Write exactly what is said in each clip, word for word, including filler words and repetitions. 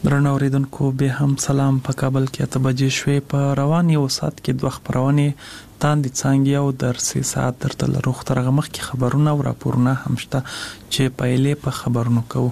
درنو اوریدونکو به هم سلام. په کابل کې اته بجې شوې. په روان یو ساعت کې دوه خبرونه تاندې څنګه او درسي ساعت درته لروخ ترغه مخ کې خبرونه او راپورونه هم شته چې پایلې په خبرونو کوو.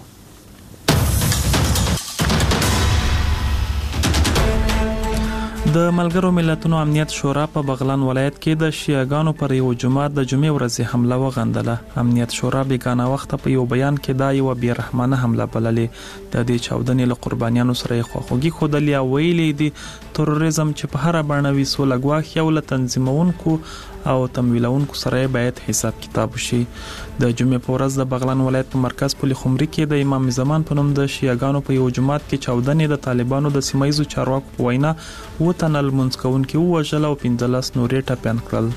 د ملګرو ملتونو امنیت شورا په بغلان ولایت کې د شیعاګانو پر یو جماعت د جمعې ورځې حمله وغندله. امنیت شورا بیگانه وخت په یو بیان کې دا یو بیرحمانه حمله بللې. د دې چاودنې له قربانیانو سره خواخوږي خودلې او ویلې دي تروریزم چې په هر باندې وسو لګواخ یو له تنظیمونکو او تمویلونکو سره باید حساب کتاب وشي. د جمعې په ورځ د بغلان ولایت په مرکز پل خمري کې د امام زمان په نوم د شیعاګانو په یو جماعت کې چاودنې د طالبانو د سیمایزو چارواکو په وینا و تنل منځکون کې وژل او پنځلس نورې ټاپیان کړل.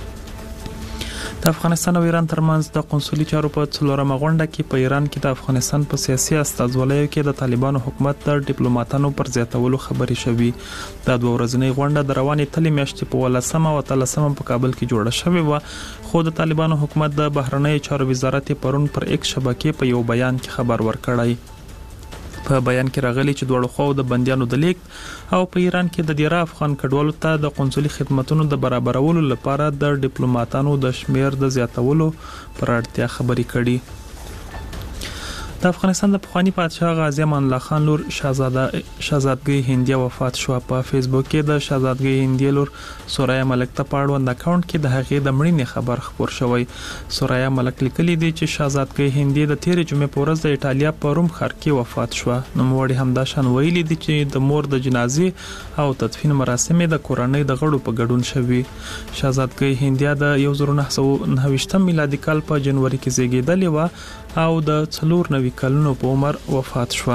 د افغانستان او ایران ترمنځ د قونسلي چارو په څلورمه غونډه کې په ایران کې د افغانستان په سیاسي استازولیو کې د طالبانو حکومت د ډیپلوماټانو پر زیاتولو خبرې شوې. د دوه ورځنۍ غونډه د روانې تلې میاشتې په ولسمه او تلسمه په کابل کې جوړه شوې و، خو د طالبانو حکومت د بهرنیو چارو وزارت پرون پر ایکس شبکې په یو بیان کې خبر ورکړی. په بیان کې راغلي چې دوه خو د بنديانو د لیک او په ایران کې د ډیره افغان کډوالو ته د قونسلي خدماتو د برابرولو لپاره د ډیپلوماټانو د شمیر د زیاتولو پر اړتیا خبرې کړي. د افغانستان د پخوانی پادشاه غازی امان الله خان لور شاهزاده شاهزادګۍ هندیه وفات شو. په فیسبوک کې د شاهزادګۍ هندیه لور سوریا ملک ته پاړوند اکاونټ کې د هغې د مړینې خبر خبر شوی. سوریا ملک لیکلي دی چې شاهزادګۍ هندیه د تیر جمعې په ورځ د ایټالیا په روم ښار کې وفات شو. نوموړي همدا شان ویلي دی چې د مور د جنازې او تدفین مراسم د کورنۍ د غړو په ګډون شوي. شاهزادګۍ هندیه د یو زر نه سوه نهه ویشتم میلادي کال په جنوري کې زیږیدلې و او د څلور نوي کلونو په عمر وفات شو.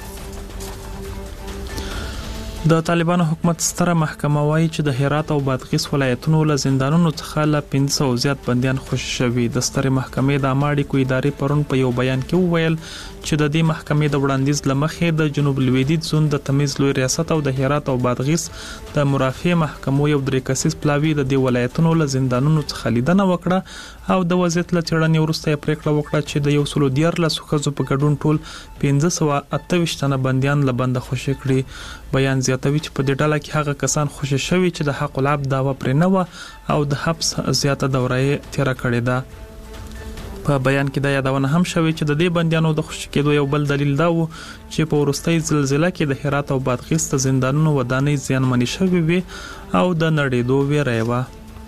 د طالبانو حکومت ستره محکمه وايي چې د هرات او بادغیس ولایتونو له زندانونو څخه له پنځه سوه زیات بنديان خوشي شوي. د ستره محکمې د اماړي کو ادارې پرون په یو بیان کې وویل چې د دې محکمې د وړاندیز لمخې د جنوب لویدیځ زون د تمیز لوی ریاست او د هرات او بادغیس د مرافع محکمو یو درې کسیز پلاوی د دې ولایتونو له زندانونو څخه لیدنه وکړه او د وضعیت له چړنې وروسته پریکړه وکړه چې د یو سلو دیارلس ښځو په ګډون ټول پنځه سوه اته ویشت تنه بنديان له بند خوشي کړي. بیان زیاتوي چې په دې ډله کې هغه کسان خوشي شوي چې د حق العب داوا پرې نه و او د حبس زیاته دوره یې تیر کړې ده. په بیان کې دا یادونه هم شوې چې د دې بنديانو د خوشي کېدو یو بل دلیل دا و چې په ورستۍ زلزلې کې د هرات او بادغیس د زندانونو ودانۍ زیانمنې شوې وي او د نړېدو ویره و.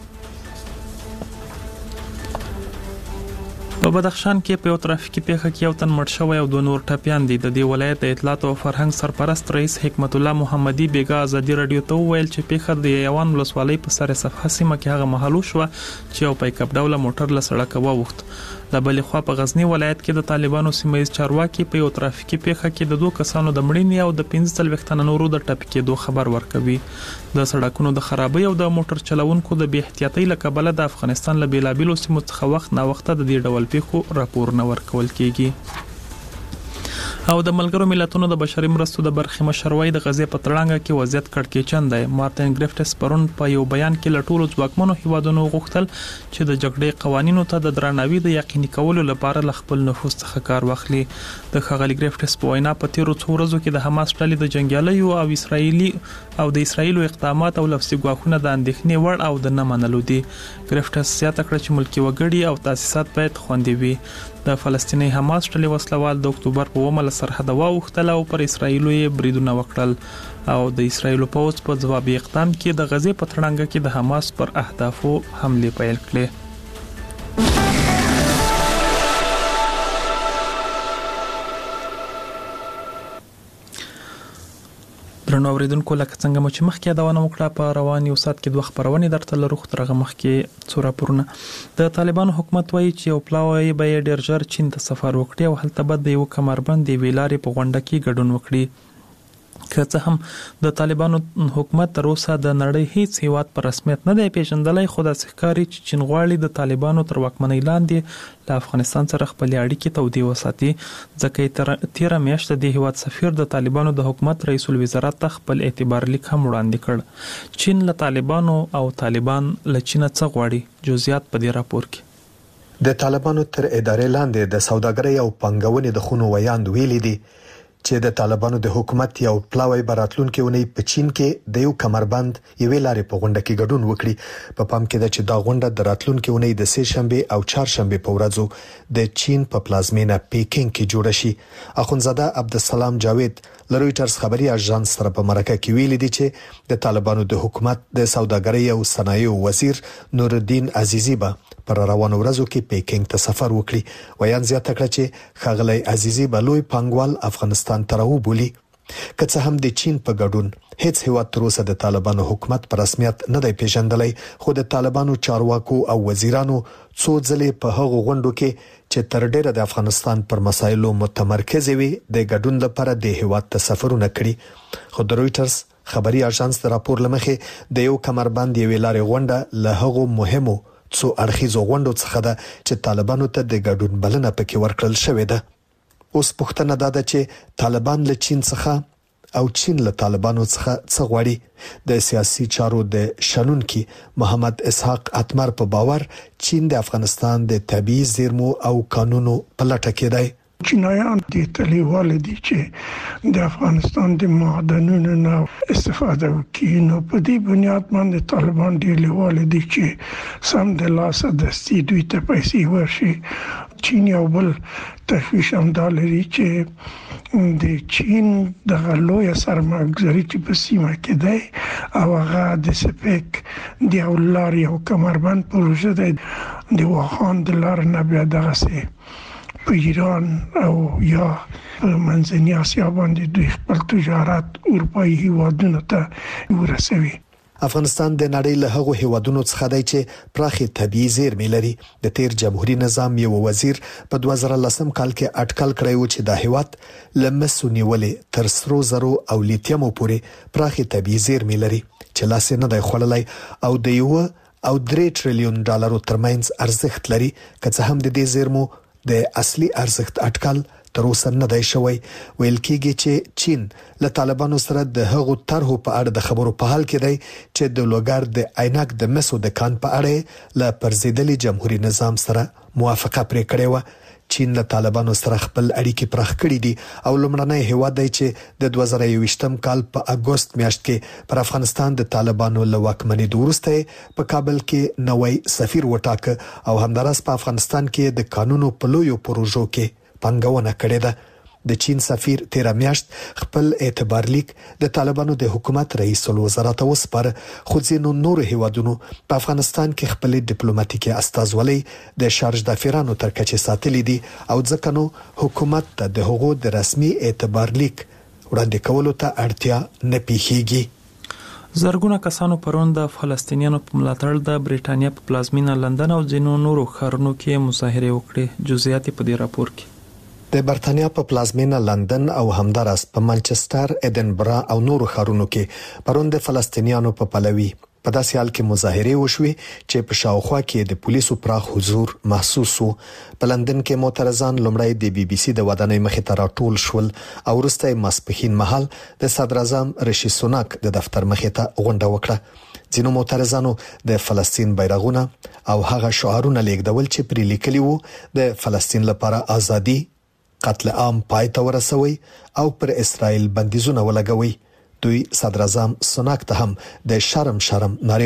په بدخشان کې په یو ترافیکي پیښه کې یو تن مړ شوی او دوه نور ټپیان دي. د دې ولایت د اطلاعات او فرهنګ سرپرست رئیس حکمت الله محمدي بیګا ازادي رادیو ته وویل چې پیښه د یوان ولسوالۍ په سر صفحه سیمه کې هغه محل شو چې یو پایکاپ ډوله موټر له سړک ووخت. د بلې خوا په غزنی ولایت کې د طالبانو سیمایي چارواکي په یو ترافیکي پیښه کې د دوه کسانو د مړینې او د پنځه څلوېښت تنه نورو د ټپي کېدو خبر ورکوي. د سړکونو د خرابۍ او د موټر چلوونکو د بې احتیاطۍ له کبله د افغانستان له بیلابیلو سیمو څخه وخت نا وخت د دې ډول پیښو راپور نه ورکول کیږي. او د ملګرو ملتونو د بشري مرستو د برخې مشروي د غزې په تړانګه کې وضعیت کړکېچن دی. مارټین ګریفټس پرون په یو بیان کې له ټولو ځواکمنو هیوادونو غوښتل چې د جګړې قوانینو ته د درناوي د یقیني کولو لپاره له خپل نفوذ څخه کار واخلي. د ښاغلي ګریفټس په وینا په تیرو څو ورځو کې د حماس ډلې د جنگیالیو او اسرایلی او د اسرایلو اقدامات او لفظي ګواښونه د اندېښنې وړ او د نه منلو دي. ګریفټس زیاته کړه چې ملکی وګړي او تاسیسات باید خوندي وي. د فلسطیني حماس ډلې وسلوال د اکتوبر په اوومه له سرحد واوښتل او پر اسرایلو یې بریدونه وکړل او د اسرایلو پوځ په ځوابي اقدام کې د غزې په تړانګه کې د حماس پر اهدافو حمله پیل کړې. درنو اوریدونکو لکه څنګه مو چې مخکې یادونه وکړه په روان یو ساعت کې دوه خبرونه درته لرو ترغه مخکې څو راپورونه. د طالبانو حکومت وایي چې یو پلاوی به ډیر ژر چین ته سفر وکړي او هلته به د یو کمربند دی ویلارې په غونډه کې ګډون وکړي. که څه هم د طالبانو حکومت تر اوسه د نړۍ هیڅ هیواد په رسمیت نه دی پیژندلی، خو داسې ښکاري چې چین غواړي د طالبانو تر واکمنۍ لاندې له افغانستان سره خپلې اړیکې تودې وساتي، ځکه تیره میاشت د دې هیواد سفیر د طالبانو د حکومت رئیس الوزرا ته خپل اعتبار لیک هم وړاندې کړ. چین له طالبانو او طالبان له چین څخه غواړي. جزئیات په دې راپور کې. د طالبانو تر ادارې لاندې د سوداګرۍ او پانګونې د خونو ویاند ویلي دي چې د طالبانو د حکومت یو پلاوی براتلونکو ونی په چین کې د یو کمربند یوې لارې په غونډه کې ګډون وکړي. په پام کې ده چې دا غونډه د راتلونکو ونی د سه شنبه او چهارشنبه په ورځو د چین په پلازمینه پیکینګ کې جوړ شي. اخونزاده عبدالسلام جاوید لرویټرز خبري اژانس سره په مرکه کې ویلي دي چې د طالبانو د حکومت د سوداګرۍ او صنایعو وزیر نورالدین عزیزی به پر روانو ورځو کې پیکینګ ته سفر وکړي. ویان زیاته کړه چې خاغلی عزیزی به لوی پانګوال افغانستان ته راوبولي. که څه هم د چین په ګډون هیڅ هیواد تر اوسه د طالبانو حکومت په رسمیت نه دی پیژندلی، خو د طالبانو چارواکو او وزیرانو څو ځلې په هغو غونډو کې چې تر ډیره د افغانستان پر مسایلو متمرکز وي د ګډون لپاره د هیواد ته سفرونه کړي. خو د رویټرز خبري اژانس د راپور لمخې د یو کمربند یوې لارې غونډه له هغو مهمو څو اړخیزو غونډو څخه ده چې طالبانو ته د ګډون بلنه پکې ورکړل شوې ده. اوس پوښتنه ده چې طالبان له چین څخه او چین له طالبانو څخه څه غواړي. د سیاسي چارو د شنونکي محمد اسحاق اتمر په باور چین د افغانستان د طبيعي زیرمو او قانونو په لټه کې دی. چینایان د تلیوال دي چې د افغانستان د معدنونو نه استفاده وکړي، نو په دې بنیاد باندې طالبان د لیوال دي چې سم د لاسه دستي دوی ته پیسې ورشي. چین یو بل تشویش هم دا لري چې د چین د غلوی سرمایه‌ګذاري چې په سیمه کې دی او هغه د سپیک د اولار یو کمربند پروژه دی د واخان د لار نه بیا دغه سي په ایران او یا منځنۍ اسیا باندې د خپل تجارت اروپאי هیوادونو ته ورسوي. افغانستان د نړۍ له هغو هیوادونو څخه دی چې پراخي طبيعي زیرمې لري. د تیر جمهوریت نظام یو وزیر په دوه زره لسم کال کې اټکل کړی و چې د هیواد لمسو نیولې تر سرو زرو او لیتیم پورې پراخي طبيعي زیرمې لري چې لاس نه دی خړلای او د یو او درې ټریلیون ډالرو ترمنځ ارزښت لري. که څه هم د دې زیرمو د اصلي ارزښت اټکل تر اوسه نه دی شوی. ویل کېږي چې چین له طالبانو سره د هغو طرحو په اړه د خبرو په حال کې دی چې د لوګر د عینک د مسو د کان په اړه له پرزیدلي جمهوریت نظام سره موافقه پرې کړې و. چین له طالبانو سره خپل اړیکې پراخ کړې دي او لومړنی هیواد دی چې د دوه زره یوویشتم کال په اګوست میاشت کې پر افغانستان د طالبانو له واکمنۍ وروسته په کابل کې نوې سفیر وټاکه او همدارس په افغانستان کې د قانونو په لویو پروژو کې پنګونه کړې ده. د چین سفیر تیر میاشت خپل اعتبار لیک د طالبانو د حکومت رئیس الوزرا ته وسپاره، خو ځینو نور هیوادونو په افغانستان کې خپل ډیپلوماټیکي استازولۍ د شارج دافیرانو تر کچې ساتلې دي او ځکه نو حکومت ته د هغو د رسمي اعتبار لیک وړاندې کولو ته اړتیا نه پیښیږي. زرګونه کسانو پرون د فلسطینیانو په ملاتړ د بریټانیا په پلازمینه لندن او ځینو نورو ښارونو کې مظاهره وکړې. جزئیات په دې راپور کې. د برتانیا په پلازمینه لندن او همدارس په منچستر، ایدنبرا او نورو ښارونو کې پرون د فلسطینیانو په پلوي په داسې حال کې مظاهره وشوي چې په شاوخوا کې د پولیسو پراخ حضور محسوس وو. په لندن کې معترضان لومړی د بي بي سي د ودانۍ مخې ته راټول شول او وروسته ماسپښین مهال د صدر اعظم رشي سوناک د دفتر مخې ته غونډه وکړه. ځینو معترضانو د فلسطین بیرغونه او هغه شعارونه لیکدول چې پرې لیکلي وو د فلسطین لپاره ازادي، قتل عام پای ته ورسوي او پر اسرائیل بندیزونه ولګوي. دوی صدر اعظم سوناک ته هم د شرم شرم نارې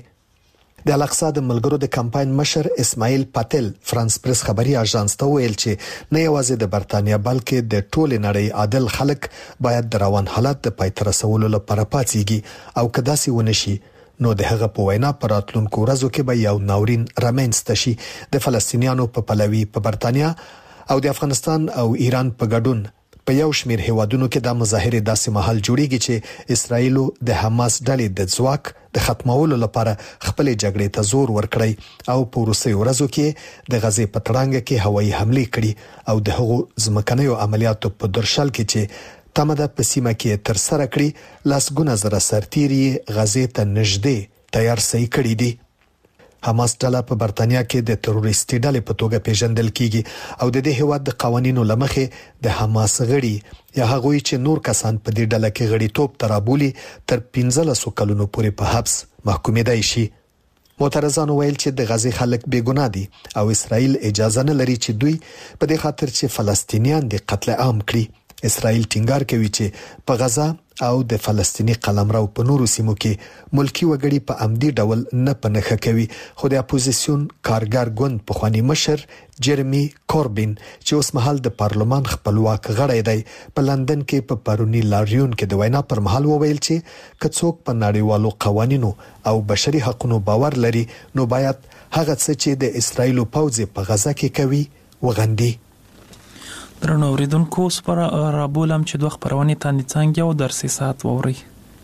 وهلې. د الاقصی د ملګرو د کمپاین مشر اسماعیل پاتل فرانس پریس خبري اژانس ته ویل چې نه یوازې د برتانیا بلکې د ټولې نړۍ عادل خلک باید د روان حالت د پای ته رسولو لپاره پاتېږي او که داسې ونشي نو د هغه په وینا پر راتلونکو ورځو کې به یو ناورین رامنځته شي. د فلسطینیانو په پلوي په برتانیا او د افغانستان او ایران په ګډون په یو شمېر هیوادونو کې د مظاهره داسې محل جوړیږي چې اسرائیل د حماس ډلې د ځواک د ختمولو لپاره خپل جګړې ته زور ورکړي او په وروستیو ورځو کې د غزې په تړانګه کې هوایي حمله کړي او د هغو ځمکنیو عملیاتو په درشل کې چې تمه ده په سیمه کې تر سره کړي لاسګونه زره سرتیري غزې ته نږدې تیار سي کړي دي. حماس ډله په برتانیا کې د تروریستي ډلې په توګه پیژندل کیږي او د دې هیواد د قوانینو لمخې د حماس غړي یا هغوی چې نور کسان په دې ډله کې غړیتوب ترابولي تر پنځلسو کلونو پورې په حبس محکومېدای شي. معترضانو ویل چې د غزې خلک بې ګناه دي او اسرائیل اجازه نه لري چې دوی په دې خاطر چې فلسطینیان د قتل عام کړي اسرائیل ټینګار کوي چې په غزا او د فلسطینی قلمرو په نورو سیمو کې ملکی وګړي په عمدي ډول نه پنهخه کوي. خو د اپوزیسیون کارګر ګوند په خواني مشر جرمی کوربین چې اوس مهال د پارلمان خپلواک غړی دی په لندن کې په پرونی لاریون کې د وینا پر مهال وویل چې کڅوک په نړیوالو قوانینو او بشري حقوقو باور لري نو باید هغه څه چې د اسرایل پوځ په غزا کې کوي وغندي. درنو اوریدونکو سپر رابولم چې دوه خبرونه تاندې څنګه او درسي ساعت ووري.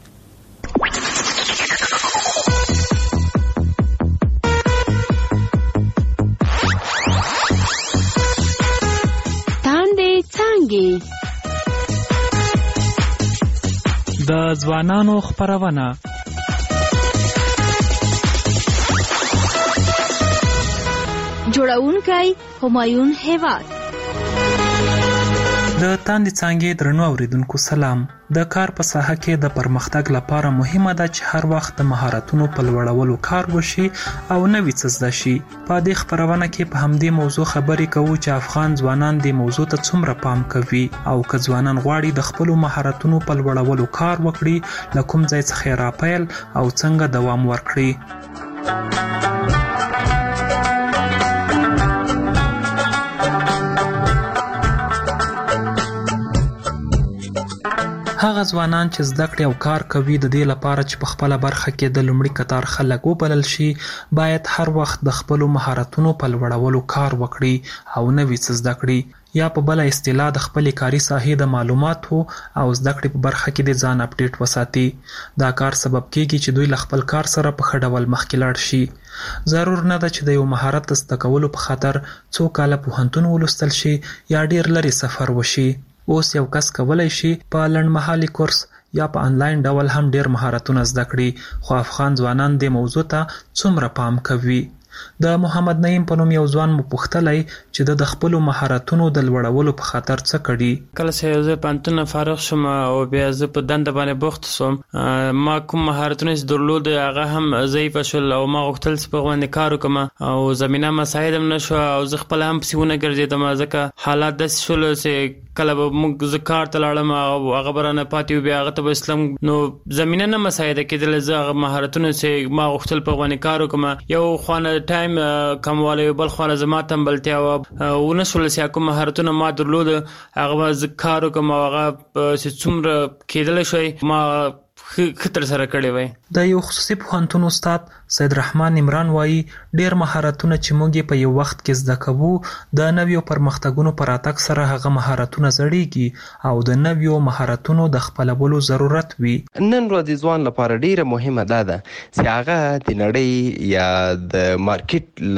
تاندې څنګه د ځوانانو خبرونه جوړونکي همایون هیواد. د تاندې څنګه درنو اوریدونکو سلام. د کار په ساحه کې د پرمختګ لپاره مهمه ده چې هر وخت د مهارتونو په لوړولو کار وشي او نوې څه زده شي. په دې خبرونه کې په همدې موضوع خبرې کوو چې افغان ځوانان د موضوع ته څومره پام کوي او که ځوانان غواړي د خپل مهارتونو په لوړولو کار وکړي له کوم ځای څخه راپیل او څنګه دوام ورکړي. هغه ځوانان چې زده کړې او کار کوي د دې لپاره چې په خپل برخه کې د لومړي قطار خلک وبلل شي باید هر وخت د خپل مهارتونو په لوړولو کار وکړي او نوې څه زده کړي یا په بل اصطلاح د خپل کاري ساحې د معلوماتو او زده کړې په برخه کې د ځان اپډیټ وساتي. دا کار سبب کیږي چې دوی له خپل کار سره په ښه ډول مخکې لاړ شي. ضرور نه ده چې د یو مهارت زده کولو په خاطر څو کاله پوهنتون ولوستل شي یا ډیر لري سفر وشي. اوس یو کس کولای شي په لنډمهالي کورس یا په انلاین ډول هم ډیر مهارتونه زده کړي. خو افغان ځوانان د موضوع ته څومره پام کوي؟ د محمد نعیم په نوم یو ځوان مو پوښتلی چې د خپل مهارتونو د لوړولو په خاطر څه کړي. کله چې زه پانتون فارغ شوم او بیا زه په دنده باندې بوخت شوم ما کوم مهارتونه چې درلود هغه هم ضعیف شول او ما غوښتل چې په باندې کار وکم او زمينه مساعد هم نشو او زه خپل هم پسونه ګرځیدم ځکه حالات د شول چې کله به موږ زکار تلاړم او هغه برانه پاتې بیا هغه ته اسلام نو زمينه نه مساعد کېدل زه مهارتونه چې ما غوښتل په باندې کار وکم یو خوانه ټایم کمواله بل خوانه زما تمبلتیا او ونشول چې کوم مهارتونه ما درلود هغه زکار وکم هغه چې څومره کېدل شي ما خطر سره کړی وای. د یو خصوصي پوهنتون استاد سید رحمان عمران وایي ډیر مهارتونه چې موږ په یو وخت کې زده کوو د نویو پرمختګونو پر اتک سره هغه مهارتونه زړیږي او د نویو مهارتونو د خپلولو ضرورت وي. نن ورځ ځوان لپاره ډیره مهمه ده چې هغه د نړۍ یا د مارکیټ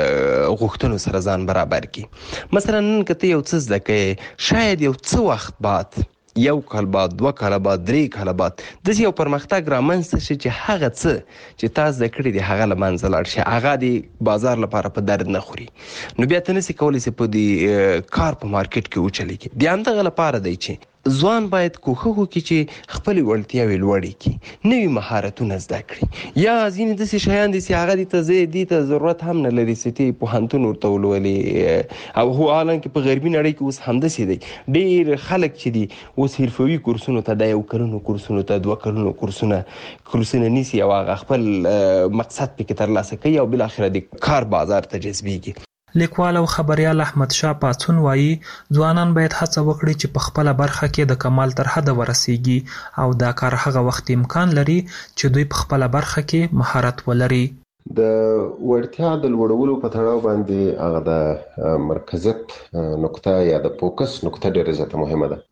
غوښتنو سره ځان برابر کړي. مثلا نن کته یو څه زده کوي شاید یو څه وخت بعد یو کال بعد دوه کال بعد درې کال بعد د یو پرمختګ رامنځته شي چې هغه څه چې تاسو د کړی دی هغه لمنځه لاړ شي هغه د بازار لپاره په درد نه خوري نو بیا ته نسی کولی چې په دې کار په مارکیټ کې وچلیږي. د همدغه لپاره دی چې ځوان باید کوښښ وکړي چې خپل وړتیاوې لوړې کړي نوي مهارتونه زده کړي یا ځینې داسې شیان دي چې هغه دې ته زه دې ته ضرورت هم نه لري چې ته پوهنتون ورته ولولې او هو حالانکه په غربي نړۍ کې اوس همداسې دی ډېر خلک چې دي اوس حرفوي کورسونو ته د یو کلونو کورسونو ته دوه کلونو کورسونه کورسونه نیسي او هغه خپل مقصد پکې ترلاسه کوي او بالاخره د کار بازار ته جذبېږي. لیکوال او خبريال احمد شاه پاڅون وایي ځوانان باید هڅه وکړي چې په خپل برخه کې د کمال تر حد ورسیږي او دا کار هغه وخت امکان لري چې دوی په خپل برخه کې مهارت ولري. د ورتیا د لوړولو په تړاو باندې هغه د مرکزیت نقطه یا د فوکس نقطه ډېره زیاته مهمه ده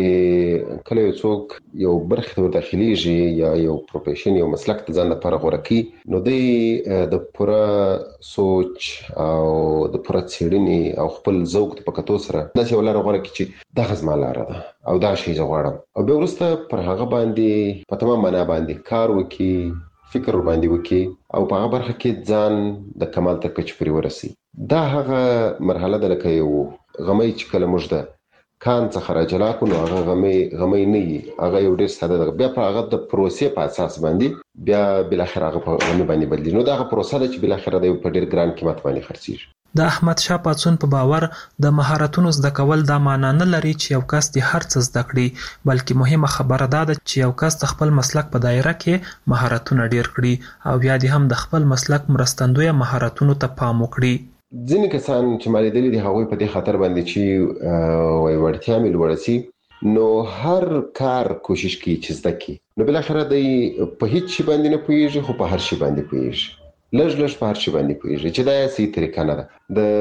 چې کله یو څوک یو برخه ته داخليږي یا یو پروفیشن یو مسلک ته ځان لپاره غوړه کوي نو د پوره سوچ او د پوره څېړنې او خپل ذوق په کتو سره داسې ولر غوړه کوي چې دغه زما لاره ده او دا شی زه غواړم او بیا وروسته پر هغه باندې په تمام معنا باندې کار وکړي فکر باندې وکي او په هغه برخه کې ځان د کمال تر کچې پورې ورسي. دا هغه مرحله ده لکه یو غمی چې کله موږ د کان څخه راجلا کړو نو هغه غمی غمی نه وي هغه یو ډېر ساده ده بیا په هغه د پروسې په اساس باندې بیا بالاخره هغه په غمی باندې بدلېږي نو دا هغه پروسه ده چې بالاخره د یو په ډېر ګران قیمت باندې خرڅېږي. د احمد شاه پاڅون په باور د مهارتونو زده کول دا معنا نه لري چې یو کس د هر څه زده کړي، بلکې مهمه خبره دا ده چې یو کس د خپل مسلک په دایره کې مهارتونه ډیر کړي او بیا دې هم د خپل مسلک مرستندوی مهارتونو ته پام وکړي. ځینې کسان چې ما لیدلي دي هغوی په دې خاطر باندې چې وایي وړتیا مې لوړه سي، نو هر کار کوشش کوي چې زده کړي، نو بالاخره دی په هیڅ شي باندې نه پوهېږي خو په هر شي باندې پوهېږي، لږ لږ په هر شي باندې پوهېږي چې دا یې صحیح طریقه نه ده.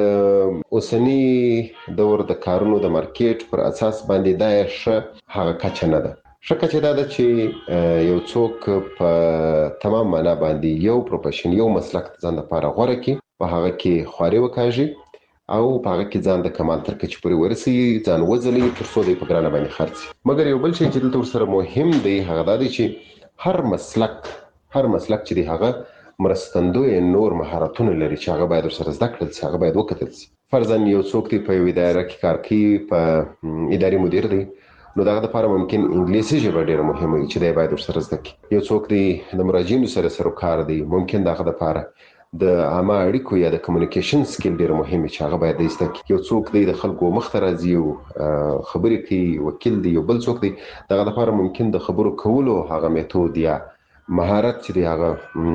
د اوسني دور د کارونو د مارکیټ پر اساس باندې دا یې ښه هغه کچه نه ده. ښه کچه دا ده چې یو څوک په تمام معنا باندې یو پروفیشن یو مسلک ځان لپاره غوره کړي، په هغه کې خواري وکاږي او په هغه کې ځان د کمال تر کچې پورې ورسوي، ځان وځلوي تر څو دی په ګرانه باندې خرڅ. مګر یو بل شی چې دلته ورسره مهم دی هغه دا دی چې هر مسلک هر مسلک چې دی هغه مرستندوی نور مهارتونه لري چې هغه باید ورسره زده کړل شي، هغه باید وکتل شي. فرضاً یو څوک دی په یو اداره کې کار کوي، په اداري مدیر دی، نو دغه لپاره ممکن انګلیسي ژبه ډیره مهمه وي چې دی باید ورسره زده کړي. یو څوک دی د مراجعینو سره سروکار دی، ممکن دغه لپاره د عامه اړیکو یا د کمیونیکیشن سکیل ډیره مهمه چې هغه باید زده کړي. یو څوک دی د خلکو مخ ته راځي او خبرې کوي، وکیل دی. یو بل څوک دی دغه لپاره ممکن د خبرو کولو هغه میتود یا مهارت چې دی هغه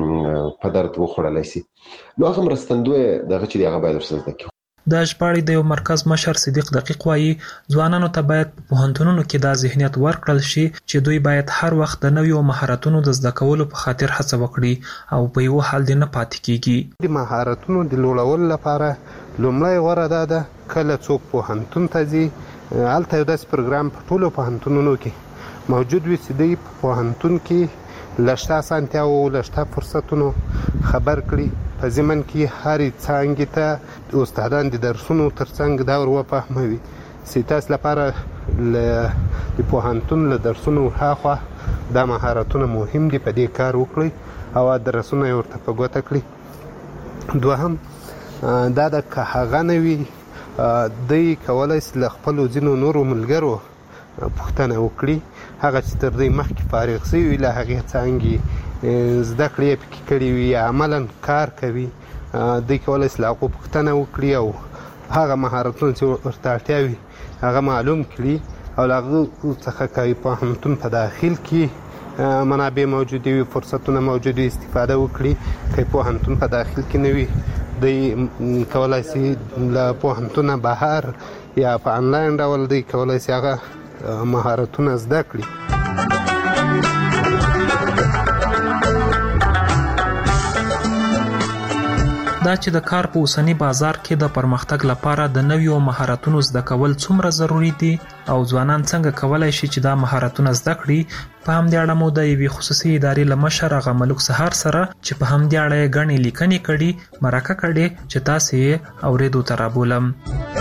په درد وخوړلی شي، نو هغه مرستندوی دغه چې دی هغه باید ورسره زده کړي. د ژباړې د یو مرکز مشر صدیق دقیق وایي ځوانانو ته باید په پوهنتونونو کې دا ذهنیت ورکړل شي چې دوی باید هر وخت د نویو مهارتونو د زده کولو په خاطر هڅه وکړي او په یو حال دې نه پاتې کیږي. د مهارتونو د لوړولو لپاره لومړی غوره دا ده کله څوک پوهنتون ته ځي، هلته یو داسې پروګرام په ټولو پوهنتونونو کې موجود وي چې دوی په پوهنتون کې لشته اسانتیاو لشته فرصتونو خبر کړي، په ضمن کې هرې څانګې ته استادان د درسونو ترڅنګ دا ور وفهموي چې تاسو لپاره د پوهنتون له درسونو هاخوا دا مهارتونه مهم دي، په دې کار وکړئ او درسونه یې ورته په ګوته کړي. دوهم دا د که هغه نه وي دوی کولی شي له خپلو ځینو نورو ملګرو پوښتنه وکړي، هغه چې تر دوی مخکې فارغ شوي وي له هغې څانګې زده کړې یې پکې کړي وي یا عملا کار کوي، دوی کولی شي له هغو پوښتنه وکړي او هغه مهارتونه چې ورته اړتیا وي هغه معلوم کړي او له هغو څخه که پوهنتون په داخل کې منابع موجودې وي، فرصتونه موجود وي، استفاده وکړي. که پوهنتون په داخل کې نه وي دوی کولی شي له پوهنتونه بهر یا په انلاین ډول دوی کولی شي هغه مهارتونه زده کړي. دا چې د کار په اوسنی بازار کې د پرمختګ لپاره د نویو مهارتونو زده کول څومره ضروری دي او ځوانان څنګه کولای شي چې دا مهارتونه زده کړي، په همدې اړه مو د یوې خصوصي ادارې له مشر هغه ملک سهار سره چې په همدې اړه یې ګڼې لیکنې کړي مرکه کړې چې تاسې یې اورېدو ته رابولم.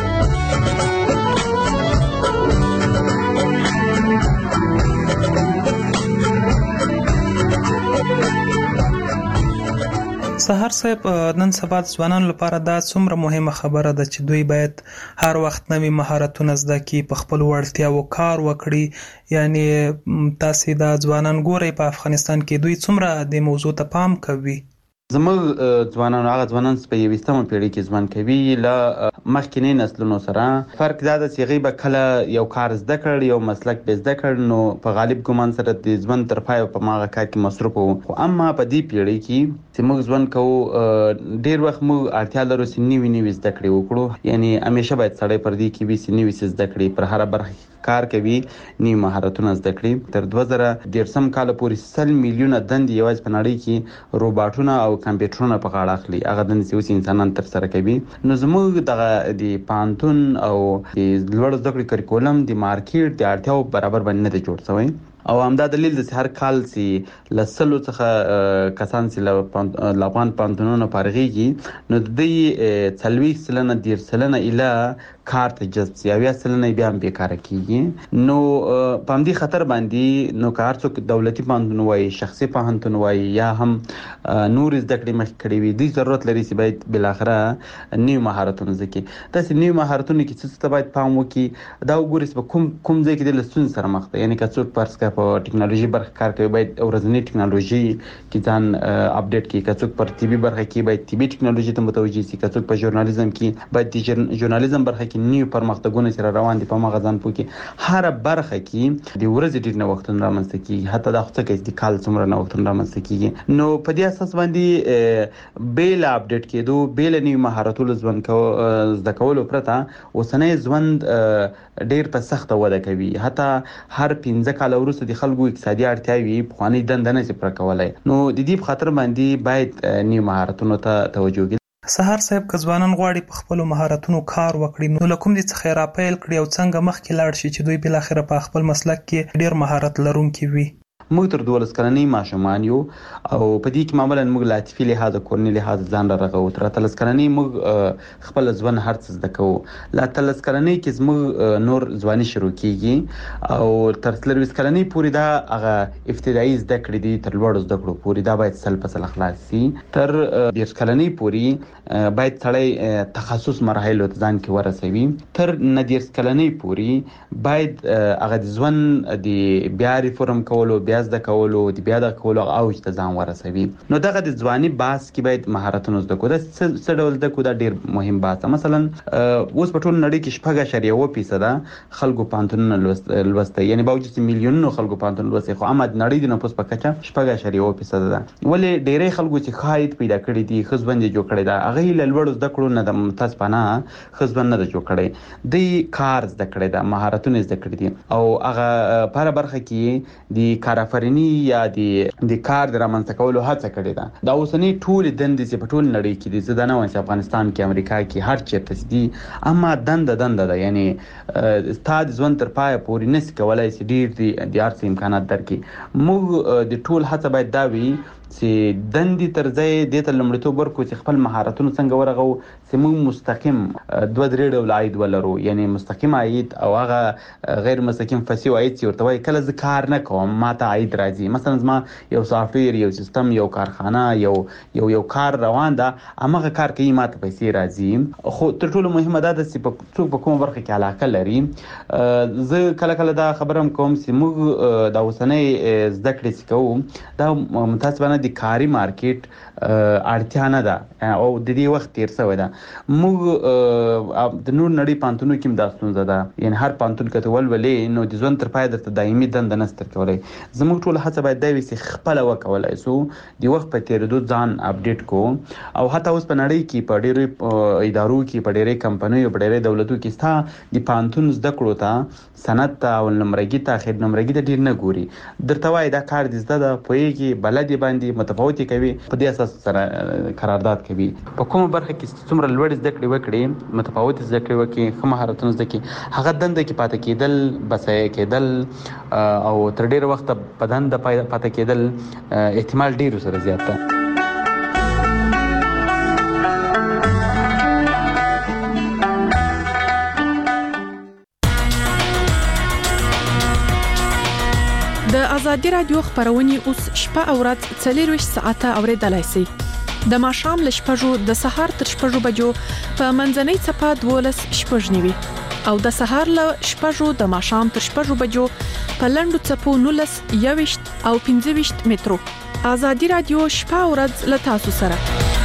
سهار صاحب، نن سبا ځوانانو لپاره دا څومره مهمه خبره ده چې دوی باید هر وخت نوي مهارتونه زده کړي، په خپل وړتیاو کار وکړي. یعنی تاسې دا ځوانان ګورئ په افغانستان کې دوی څومره د موضوع ته پام کوي؟ زموږ ځوانان هغه ځوانان چې په یویشتمه پیړۍ کې ژوند کوي له مخکینی نسلونو سره فرق دا ده چې هغوی به کله یو کار زده کړ، یو مسلک به زده کړ، نو په غالب ګمان سره د ژوند تر پایه په هماغه کار کې مصروف وو. خو اما په دې پیړۍ کې چې موږ ژوند کوو ډېر وخت موږ اړتیا لرو چې نوي نوي زده کړې وکړو. یعنی همیشه باید سړی پر دې کې وي چې نوي څه زده کړي، پر هره برخه کار کوي، نوي مهارتونه زده کړي. تر دوه زره دېرشم کاله پورې سل میلیونه دندې یوازې په نړۍ کې روباټونه او کمپیوټرونه په غاړه اخلي، هغه دندې چې اوس انسانان ترسره کوي. نو زموږ دغه د پوهنتون او د لوړو زده کړې کریکولم د مارکیټ د اړتیاو برابر باندې نه دی جوړ شوی او همدا دلیل دی چې هر کال چې له سلو څخه کسان چې له افغان پوهنتونونو فارغېږي نو د دوی څلوېښت سلنه دېرش سلنه ایله کار ته جذب شي، اویا سلنه بیا هم بېکاره کېږي. نو په همدې خطر باندې نو که هر څوک دولتي پوهنتون وایي، شخصي پوهنتون وایي یا هم نور زده کړې مخکې کړې وي، دوی ضرورت لري چې باید بالاخره نوي مهارتونه زده کړي. داسې نوي مهارتونه کې څه څه ته باید پام وکړي، دا وګوري چې په کوم کوم ځای کې دی له ستونزې سره مخ دی. یعنې که څوک فرض کړه په ټیکنالوژي برخه کار کوي باید ورځنی ټیکنالوژي کې ځان اپډیټ کړي. که څوک پر طبي برخه کې باید طبي ټیکنالوژي ته متوجه شي. که څوک په ژورنالیزم کې باید د ژورنالیزم برخه کې نیو پرمختګونه سره روان دي په مغه ځان پوکي. هر برخه کې د ورځې ډیر نوښتونه رامنځته کیږي، حتی د خصوصي کې د کال څومره نوښتونه رامنځته کیږي. نو په دې اساس باندې بیل اپډیټ کېدو، بیل نیو مهارتونو ځوان کو زده کولو پرته اوسنۍ ژوند ډیر په سخته وده کوي. حتی هر پنځه کال وروسته د خلکو اقتصادي اړتیاوې پخواني دنده نه شي پوره کولای. نو د دې په خاطر باندې باید نیو مهارتونو ته توجه وکړي. سهار صاحب که ځوانان غواړي په خپل مهارتونو کار وکړي نو لکم دي څخه را پیل کړي او څنګه مخکې لاړ شي چې دوی بل اخر په خپل مسلک کې ډیر مهارت لرونکي وي. موږ تر دولس کلنۍ ماشومان یو او په دې کې معمولا موږ لاتفي لحاظ کورني لحاظ ځان رغو. تر اتلس کلنۍ موږ خپل ځوان هر څه زده کوو. لا اتلس کلنۍ کې موږ نور ځواني شروع کیږي او تر څلوېښت کلنۍ پورې دا هغه ابتدایي زده کړې دي تر لوړو زده کړو پورې دا باید سل په سل خلاص شي. تر دېرش کلنۍ پورې باید سړی تخصص مرحلو ته ځان کې ورسوي. تر نه دېرش کلنۍ پورې باید هغه د ژوند د بیا ریفورم کولو، بیا زده کولو، د بیا د کولو اوج ته ځان ورسوي. نو دغه د ځواني باس کې باید مهارتونه زده کړو. دا څه ډول زده کړو دا ډیر مهم باس. مثلا اوس په ټول نړۍ کې شپږ اعشاریه اوه فیصده خلکو پانتونونه لوسته، یعنی باوجود چې میلیونونو خلکو پانتون لوسته خو عامه نړۍ د نفوس په کچه شپږ اعشاریه اوه فیصده ده. ولې ډیری خلکو چې خاید پیدا کړی دي، خزبند جوړ کړی دا، هغه له لوړو زده کړو نه د متاسفانه خزبند نه جوړ کړی دی، کار زده کړی دا، مهارتونه زده کړی دي او هغه په برخه کې د کار فرني یا د د کار د رامنځته کولو هڅه کړې ده. دا اوسنۍ ټول دندې چې په ټول نړۍ کې دي، زه دا نه وایم چې افغانستان کې، امریکا کې، هر چیرته دي، اما دنده دنده ده. یعنی ستاسو ژوند تر پای پورې نس کولای شي ډیر دي د ارث امکانات درکې. موږ د ټول هڅه باید دا وي چې دندې تر ځای د ته لمړیتوب ورکړو چې خپل مهارتونه څنګه ورغو چې موږ مستقیم دوه درې ډول عاید ولرو. یعنی مستقیم عاید او هغه غیر مستقیم فسیو عاید چې ورته وایي کله زه کار نه کوم ما ته عاید راځي. مثلا زما یو سافټویر، یو سیستم، یو کارخانه، یو یو یو کار روان ده، همغه کار کوي ما ته پیسې راځي. خو تر ټولو مهمه دا ده چې څوک په کومه برخه کې علاقه لري. زه کله کله دا خبره هم کوم چې موږ د اوسنۍ زده کړې چې کوو دا متاسفانه د کاري مارکیټ اړتیا نه ده او د دې وخت تیر شوی ده. موږ د نور نړۍ پانتونو کې دا ستونزه ده، یعنی هر پانتون کته ولولې نو د ژوند تر پای درته دایمي دنده نستر کولای. زموږ ټول هڅه باید دا وي چې خپل وکولای سو د وخت په تیریدو ځان اپډیټ کو. او حتی اوس په نړۍ کې په ډېرو ادارو کې، په ډېرې کمپنیو، په ډېرې دولتو کې ستا د پانتون زده کړو ته سند ته او نمرګي ته اخر نمرګي ته ډیر نه ګوري. درته وای دا کار دې زده ده پوهېږي، بلد باندې متفاوتي کوي، په دې اساس سره قرارداد کوي. په کومه برخه کې څومره لوړ زده کړې وکړي، متفاوت زده کړې وکړي، ښه مهارتونه زده کړي، هغه دنده کې پاتې کېدل، بسایه کېدل او تر ډېر وخت په دنده پاتې کېدل احتمال ډېر سره زیات ده. د ازادي رادیو خبرونه اوس شپه او ورځ څلور ساعته اوریدلای شئ. د ماښام له شپږو د سهار تر شپږو بجو په منځنۍ چپه دولس شپږ نیوي او د سهار له شپږو د ماښام تر شپږو بجو په لنډو چپو نولس یويشت او پنځه ویشت مترو. ازادي رادیو شپه او ورځ له تاسو سره.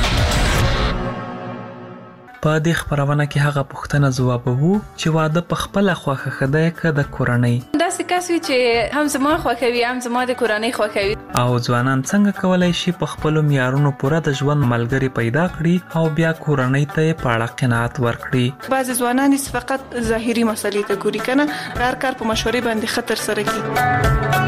په دې خبرونه کې هغه پوښتنه ځوابوو چې واده په خپل خوخه خدای ک د کورنۍ دا څه کسوي چې هم زما خوخوي هم زما د کورنۍ خوخوي او ځوانان څنګه کولای شي په خپل معیارونو پوره د ژوند ملګری پیدا کړي او بیا کورنۍ ته په اړه قناعت ورکړي. بعض ځوانان فقط ظاهري مسلې ته ګوري کنه، کار کار په مشورې باندې خطر سره کی.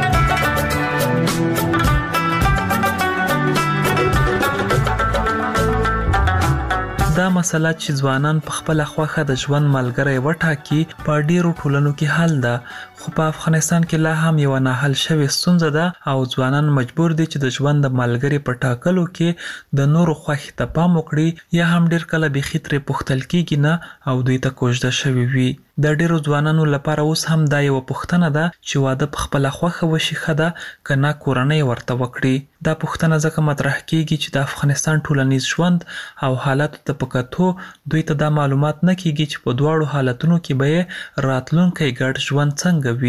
دا مسله چې ځوانان په خپل خوخه د ژوند ملګری وټاکي په ډیرو ټولنو کې حل ده، خو په افغانستان کې لا هم یو نه حل شوی ستونزه ده او ځوانان مجبور دي چې د ژوند ملګری په ټاکلو کې د نورو خوښ ته پام وکړي یا هم ډیر کله به خطر پختل کېږي نه او دوی ته کوژده شوی وي. د ډیرو ځوانانو لپاره اوس هم دا یو پوښتنه ده چې واده په خپل خوخه وشي خده کنا کورنۍ ورته وکړي. دا پوښتنه ځکه مطرح کیږي چې د افغانستان ټولنیز ژوند او حالات ته پکاتو دوی ته دا معلومات نه کیږي چې په دواړو حالتونو کې به راتلونکي ګډ ژوند څنګه وي.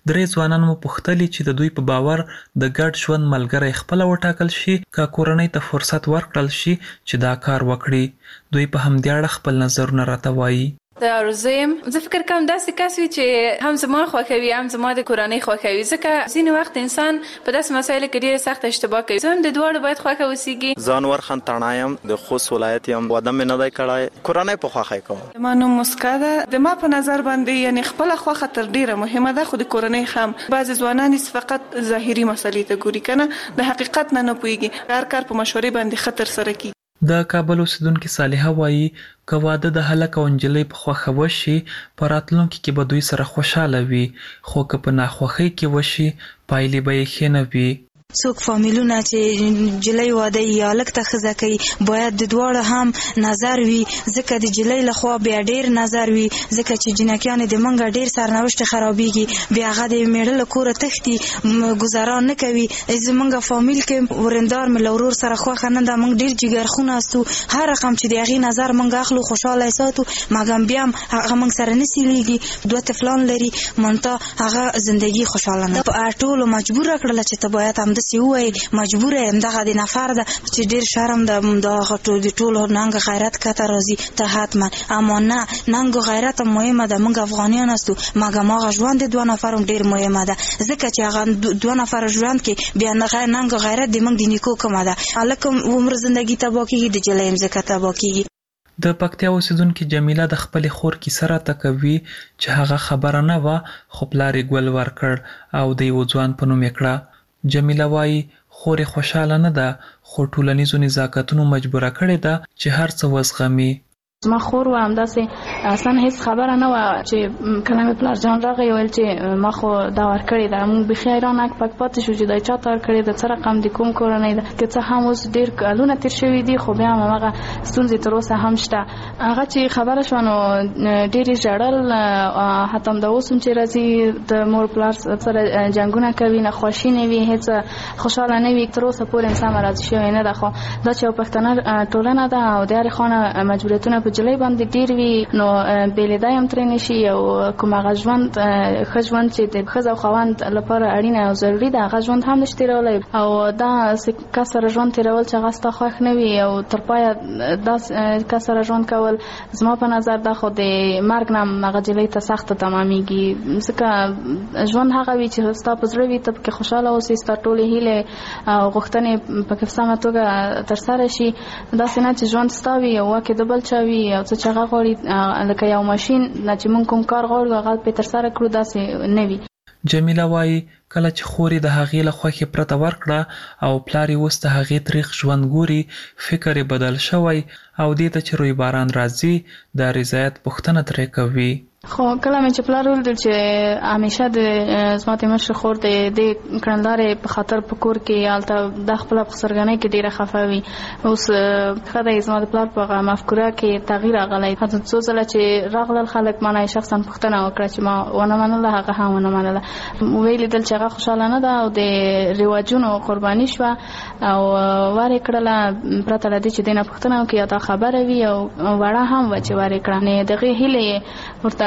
درې ځوانان مو پوښتلي چې د دوی په باور د ګډ ژوند ملګری خپل وټاکل شي که کورنۍ ته فرصت ورکړل شي چې دا کار وکړي. دوی په همدې اړه خپل نظرونه راته وایي. د ارزویم زه فکر کوم داسې کس وي چې هم زما خوښوي هم زما د کورنۍ خوښوي، ځکه ځینې وخت انسان په داسې مسایلو کې ډېره سخت اشتباه کوي. زه هم د دواړو باید خوښه اوسېږي. ځان ورخن تڼا یم، د خوست ولایت یم، واده مې نه دی کړی، کورنۍ په خوښۍ کوم. زما نوم مسکا ده. د ما په نظر باندې یعنی خپله خوښه تر ډېره مهمه ده، خو د کورنۍ هم. بعضې ځوانان فقط ظاهري مسلې ته ګوري که نه، د حقیقت نه نه پوهېږي. هر کار په مشورې باندې ښه ترسره کېږي. د کابل اوسیدونکي صالحه وایي که واده د هلک او نجلۍ په خوښه وشي په راتلونکي کې به دوی سره خوشحاله وي، خو که په ناخوښۍ کې وشي پایلې به یې ښې نه وي. څوک فامیلونه چې جلۍ واده یا هلک ته ښځه کوي باید د دواړو هم نظر وي، ځکه د جلۍ لخوا بیا ډېر نظر وي، ځکه چې جنکیانې د منګه ډېر سرنوشت خرابېږي، بیا هغه د میړه له کوره تښتي، ګزاران نه کوي. زمونږ فامیل کې ورندار مې له ورور سره خوښه نه ده، موږ ډېر جګرخونه استو، هر رقم چې د هغې نظر موږ اخلو خوشحاله یې ساتو، مګم بیا هم هغه موږ سره نه سیلیږي. دوه طفلان لري، منتها هغه زندګي خوشحاله نه. په ټولو مجبوره کړله چې ته باید هم داسې ووایي، مجبوره یم، دغه د نفر ده چې ډېر شرم ده، دغه د ټولو ننګ غیرت کته راځي ته حتما. اما نه، ننګ و غیرت هم مهمه ده، موږ افغانیان هستو، مګم هغه ژوند د دوه نفر هم ډېر مهمه ده، ځکه چې هغه دوه نفر ژوند کې بیا ننګ و غیرت د موږ د نیکو کومه ده. هلک هم عمر زندګي تباه کېږي، د جلۍ هم ځکه تباه کېږي. د پکتیا اوسیدونکي جمیله د خپلې خور کیسه راته کوي چې هغه خبره نه وه خو پلار یې ګل ورکړ او د یوه ځوان په نوم یې کړه. جمیله وایي خور یې خوشحاله نه ده خو ټولنیزو نزاکتونو مجبوره کړې ده چې هر څه وزغمي. زما خور و همداسې اصلا هیڅ خبره نه وه چې کله مې پلار جان راغی ویل چې ما خو دا ورکړې ده. موږ بیخي حیران اک پک پاتې شو چې دا چا ته ورکړې ده، څه رقم د کوم کورنۍ ده، که څه هم اوس ډېر کلونه تېر شوي دي خو بیا هم هماغه ستونزې تر اوسه هم شته. هغه چې خبره شوه نو ډېر یې ژړل، حتی همدا اوس هم چې راځي د مور پلار سره جنګونه کوي، ناخواشي نه وي، هېڅ خوشحاله نه وي، تر اوسه پورې هم سمه راضي شوې نه ده. خو دا چې یو پښتنه ټولنه ده او د هرې خوا مجبوریتونه جلۍ باندې ډیر وي نو بېلېدا هم ترې نشي. او کوم هغه ژوند ښه ژوند چې د ښځه او خاوند لپاره اړینه او ضروري ده هغه ژوند هم نشي تېرولی، او دا کس سره ژوند تېرول چې هغه ستا خوښ نه وي او تر پایه دا کس سره ژوند کول زما په نظر دا خو د مرګ نه هم هغه جلۍ ته سخته تمامیږي، ځکه ژوند هغه وي چې ستا په زړه وي، ته پکې خوشحاله اوسې، ستا ټولې هیلې او غوښتنې پکې په سمه توګه ترسره شي. داسې نه چې ژوند ستا وي او واک د بل چا وي او څه چې هغه غواړي لکه یو ماشین نه چې موږ کوم کار غواړو هغه پرې ترسره کړو، داسې نه وي. جمیله وایي کله چې خور یې د هغې له خوښې پرته ورکړه او پلار یې اوس د هغې تریخ ژوند ګوري، فکر یې بدل شوی او دې ته چې روی باران راځي د رضایت پوښتنه ترې کوي. خو کله مې چې پلار ولیدل چې همیشه د زما د مشر خور د دې کړندارې په خاطر په کور کې هلته د خپله په سرګنۍ کې ډېره خفه وي، اوس ښه دی زما د پلار په هغه مفکوره کې تغییر راغلی. حتی څو ځله چې راغلل خلک ما نه شخصا پوښتنه وکړه چې ما ونه منله، هغه هم ونه منله. ویې لیدل چې هغه خوشحاله نه ده او د رواجونو قرباني شوه او ور یې کړله پرته له دې چې دې نه پوښتنه وکړي یا دا خبره وي او وړه هم وه چې ور یې کړه. نو د هغې هیلې یې ورته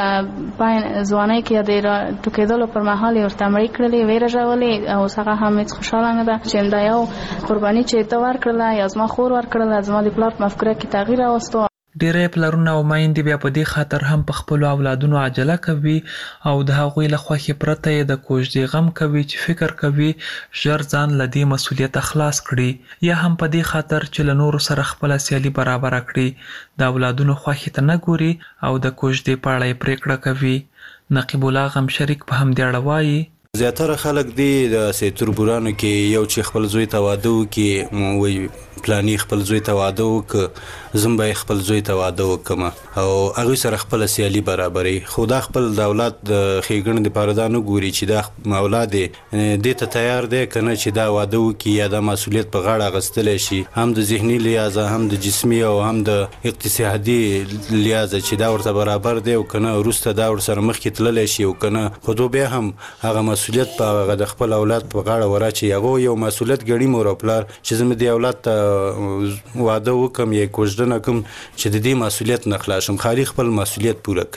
په ځوانۍ کې د ټوکېدلو پر مهال یې ورته مړې کړلې، ویې رژولې او اوس هغه هم هېڅ خوشحاله نه ده چې دا یو قرباني چې ته ورکړله یا زما خور ورکړله زما د پلار په مفکوره کې تغییر راوستو. ډېری پلرونه او میندې بیا په دې خاطر هم په خپلو اولادونو عجله کوي او د هغوی له خوښې پرته یې د کوژدې غم کوي چې فکر کوي ژر ځان له دې مسؤلیته خلاص کړي، یا هم په دې خاطر چې له نورو سره خپله سیالي برابره کړي، د اولادونو خوښې ته نه ګوري او د کوژدې په اړه یې پرېکړه کوي. نقیب الله غم شریک په همدې اړه وایي زیاتره خلک دی د سیتور بورانو کې یو چې خپل زوی ته واده وکړي وایي پلانی خپل زوی ته واده وکړه زم به خپل زوی ته واده وکړم او هغوی سره خپله سیالي برابري، خو دا خپل د اولاد د ښېګڼې دپاره دا نه ګوري چې دا اولاد یې دې ته تیار دی که نه چې دا واده وکړي یا دا مسؤلیت په غاړه اخیستلی شي، هم د ذهني لحاظه هم د جسمي او هم د اقتصادي لحاظه چې دا ورته برابر دی او که نه وروسته دا ورسره مخکې تللی شي او که نه، خو دو بیا هم هغه مسؤلیت په هغه د خپل اولاد په غاړه وراچي، هغه یو مسؤلیت ګڼي مور او پلار چې زه مې دې اولاد ته واده وکړم یا کوژده نه کړم چې د دې مسؤلیت نه خلاص شم، خالي خپل مسؤلیت پوره کوي.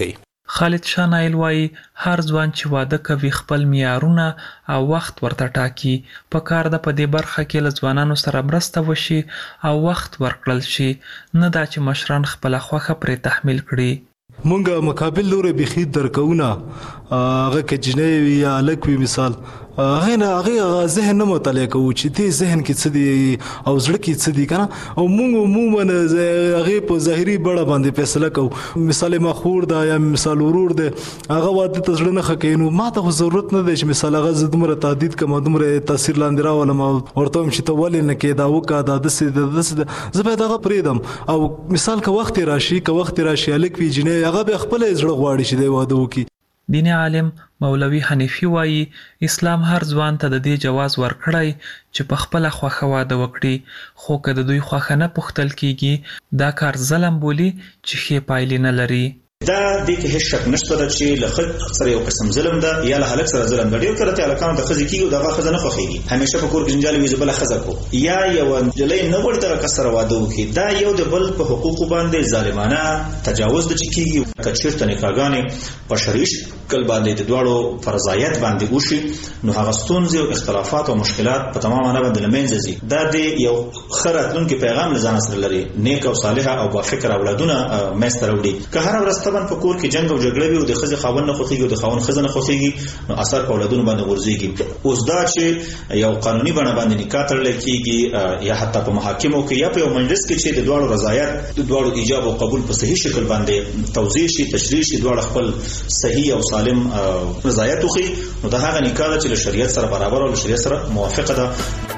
خالد شاه نایل وایي هر ځوان چې واده کوي خپل معیارونه او وخت ورته ټاکي. په کار ده په دې برخه کې له ځوانانو سره مرسته وشي او وخت ورکړل شي، نه دا چې مشران خپله خوښه پرې تحمیل کړي. مونږ مقابل لوري بيخي درکونه هغه کې جنې وي یا لک وي مثال هغه نه هغه ذهن نه مطالعه کوي چې دې ذهن کې څه دي او زړه کې څه دي کنه، او مونږ عموما هغه په ظاهري بڑا باندې فیصله کوو. مثال ما خور دا یا مثال ورور دی هغه واده ته زړه نه خکینو، ما ته ضرورت نه دی چې مثال هغه زدمره تعدید کوم دمره تاثیر لاندې راولم ورته هم چې ته ولې نه کې دا وکا دا د څه د زه به دا پریدم. او مثال که وخت راشي که وخت راشي الک وی جنې هغه به خپل زړه غواړي چې دی واده وکي. دیني عالم مولوي حنیفي وایي اسلام هر ځوان ته د دې جواز ورکړی چې په خپله خوښه واده وکړي، خو که د دوی خوښه نه پوښتل کیږي دا کار ظلم بولي چې ښې پایلې نه لري. دا د کې هیڅ شک نشته چې له خځې سره یو قسم ظلم ده یا له هلک سره ظلم ده. ډېر کله ته هلکانو د ښځې کېږي او دغه ښځه نه خوښېږي، همیشه په کور کې جنجال وي زه بله ښځه کړو، یا یوه نجلۍ نه غواړي دغه کس سره واده وکړي. دا یو د بل په حقوقو باندې ظالمانه تجاوز ده چې کېږي. که چېرته نکاحګانې په شرعي شکل باندې د دواړو فرضایت باندې وشي نو هغه ستونزې او اختلافات او مشکلات په تمامه نه باندې له منځه ځي. دا د یو ښه راتلونکي پیغام له ځانه سره لري، نیک او صالحه او بافکره اولادونه منځته راوړي. که هره ورځ طبعا په کور کې جنګ او جګړه وي او د ښځې خاوند نه خوښېږي او د خاوند ښځه نه خوښېږي نو اثر په اولادونو باندې غورځېږي. اوس دا چې یو قانوني بڼه باندې نکاح تړلی کېږي یا حتی په محاکمو کې یا په یو مجلس کې چې د دواړو رضایت د دواړو ایجاب او قبول په صحیح شکل باندې توضیح شي تشریح شي، دواړه خپل صحیح او سالم رضایت وښيي نو دا هغه نکاح ده چې له شریعت سره برابر او له شریعت سره موافقه ده.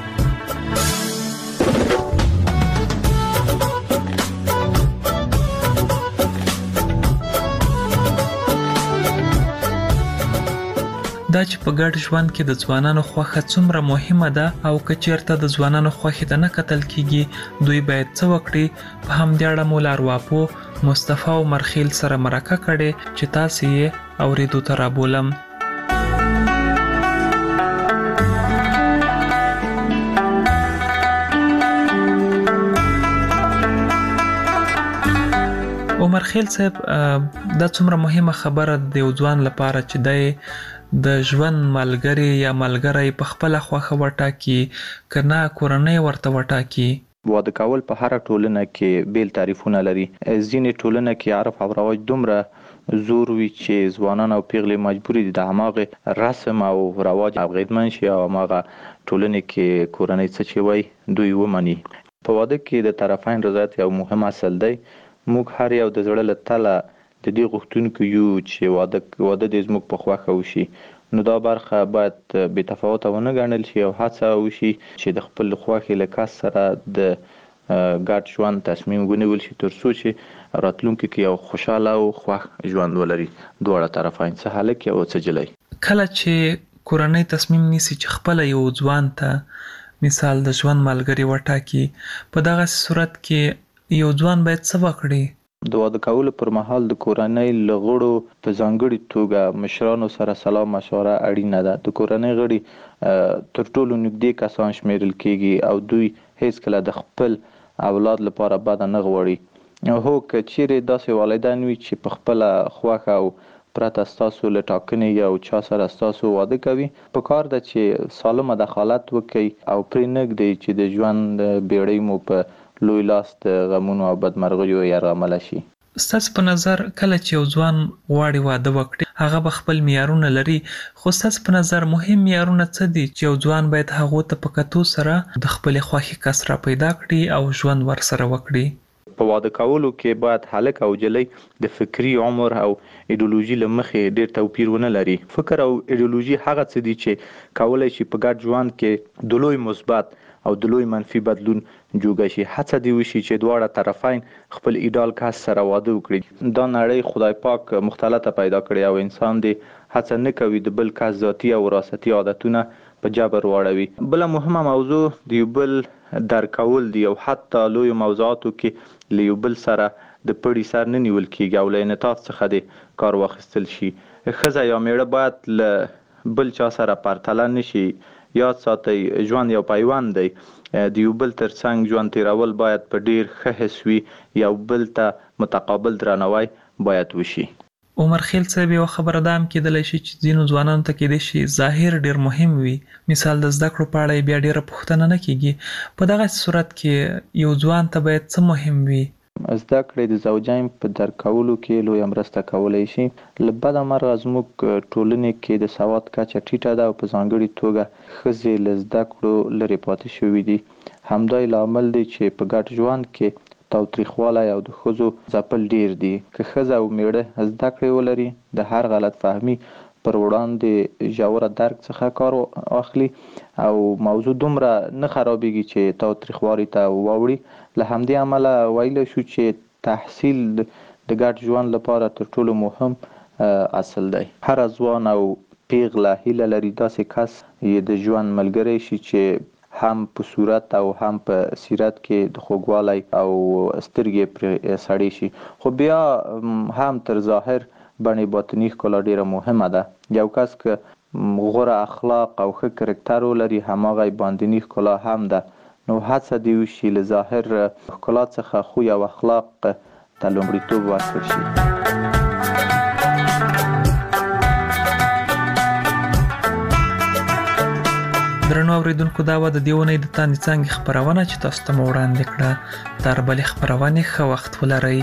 دا چې په ګډ ژوند کې د ځوانانو خوښه څومره مهمه ده او که چېرته د ځوانانو خوښې ته نه کتل کیږي دوی باید څه وکړي. په همدې اړه مو لارواپو مصطفی عمر خیل سره مرکه کړې چې تاسې یې اورېدو ته رابولم. عمر خیل صاحب دا څومره مهمه خبره د یو ځوان لپاره چې دی د ژوند ملګری یا ملګری په خپله خوښه وټاکي که نه کورنۍ ورته وټاکي. واده کول په هره ټولنه کې بیل تعریفونه لري. ځینې ټولنه کې عرف او رواج دومره زور وي چې ځوانان او پیغلې مجبوري دي د هماغې رسم او رواج اغېزمن شي او هماغه ټولنې کې کورنۍ څه چې وایي دوی ومني. په واده کې د طرفین رضایت یو مهم اصل دی. موږ هر یو د زړه له تله د دې غوښتونکو یو چې واده واده دې زموږ په خوښه وشي، نو دا برخه باید بې تفاوته ونه ګڼل شي او هڅه وشي چې د خپل خوښې له کس سره د ګډ ژوند تصمیم ونیول شي تر څو چې راتلونکي کې یو خوشحاله او خوښ ژوند ولري دواړه طرفین، څه هلک یا څه نجلۍ. کله چې کورنۍ تصمیم نیسي چې خپله یو ځوان ته مثال د ژوند ملګری وټاکي، په دغسې صورت کې یو ځوان باید څه وکړي؟ د واده کولو پر مهال د کورنۍ له غړو په ځانګړي توګه مشرانو سره سلا مشوره اړینه ده. د کورنۍ غړي تر ټولو نږدې کسان شمیرل کیږي او دوی هیڅکله د خپل اولاد لپاره بده نه غواړي. هو که چیرې داسې والدین وي چې په خپله خوښه او پرته ستاسو له ټاکنې یو چا سره ستاسو واده کوي، په کار ده چې سالمه دخالت وکړي او پرې نه ږدئ چې د ژوند بیړۍ مو په لوی لاس د غمونو او بدمرغیو یرغمله شي. ستاسو په نظر کله چې یو ځوان غواړي واده وکړي هغه به خپل معیارونه لري، خو ستاسو په نظر مهم معیارونه څه دي چې یو ځوان باید هغو ته په کتو سره د خپلې خوښې کس را پیدا کړي او ژوند ورسره وکړي؟ په واده کولو کې باید هلک او نجلۍ د فکري عمر او ایډیولوژي له مخې ډېر توپیر ونه لري. فکر او ایډیولوژي هغه څه دي چې کولی شي په ګډ ژوند کې د لوی مثبت او د لوی منفي بدلون جوګه شي. هڅه دې وشي چې دواړه طرفین خپل ایډال کس سره واده وکړي. دا نړۍ خدای پاک مختلطه پیدا کړې او انسان دې هڅه نه کوي د بل کس ذاتي او وراثتي عادتونه په جبر واړوي. بله مهمه موضوع د یو بل درک کول دي او حتی لویو موضوعاتو کې له یو بل سره د پړي سر نه نیول کېږي او له انعطاف څخه دې کار واخیستل شي. ښځه یا میړه باید له بل چا سره پرتله نه شي. یاد ساتئ ژوند یو پیوند دی، د یو بل تر څنګ ژوند تیرول باید په ډیر ښه حس وي، یو بل ته متقابل درناوی باید وشي. عمر خیل صاحب یو خبره دام کېدلی شي چې ځینو ځوانانو ته کېدای شي ظاهر ډیر مهم وي، مثال د زده کړو په اړه بیا ډیره پوښتنه نه کیږي. په دغه صورت کې یو ځوان ته باید څه مهم وي؟ زده کړې د زوجین په درک کولو کې لویه مرسته کولی شي. له بده مرغه زموږ ټولنې کې د سواد کچه ټیټه ده او په ځانګړې توګه ښځې له زده کړو لرې پاتې شوي دي. همدا یې لامل دی چې په ګډ ژوند کې تاوتریخوالی او د ښځو ځپل ډیر دي. که ښځه او میړه زده کړې ولري د هر غلط فهمي پر وړاندې ژوره درک څخه کار واخلي او موضوع دومره نه خرابېږي چې تاوتریخوالي ته واوړي. له همدې امله ویلی شو چې تحصیل د ګډ ژوند لپاره تر ټولو مهم اصل دی. هر ځوان او پیغله هیله لري داسې کس یې د ژوند ملګری شي چې هم په صورت او هم په سیرت کې د خوږوالی او سترګې پرې سړې شي. خو بیا هم تر ظاهر بڼې باطني ښکلا ډیره مهمه ده. یو کس که غوره اخلاق او ښه کرکټر ولري هماغه باطني ښکلا هم ده. نو هڅه دې وشي له ظاهر ښکلا څخه خوی او اخلاق ته لومړیتوب ورکړل شي. درنو اوریدونکو، دا و د دې اونۍ د تاندې څانګې خپرونه چې تاسو ته مو وړاندې کړه. تر بلې خپرونې ښه وخت ولرئ.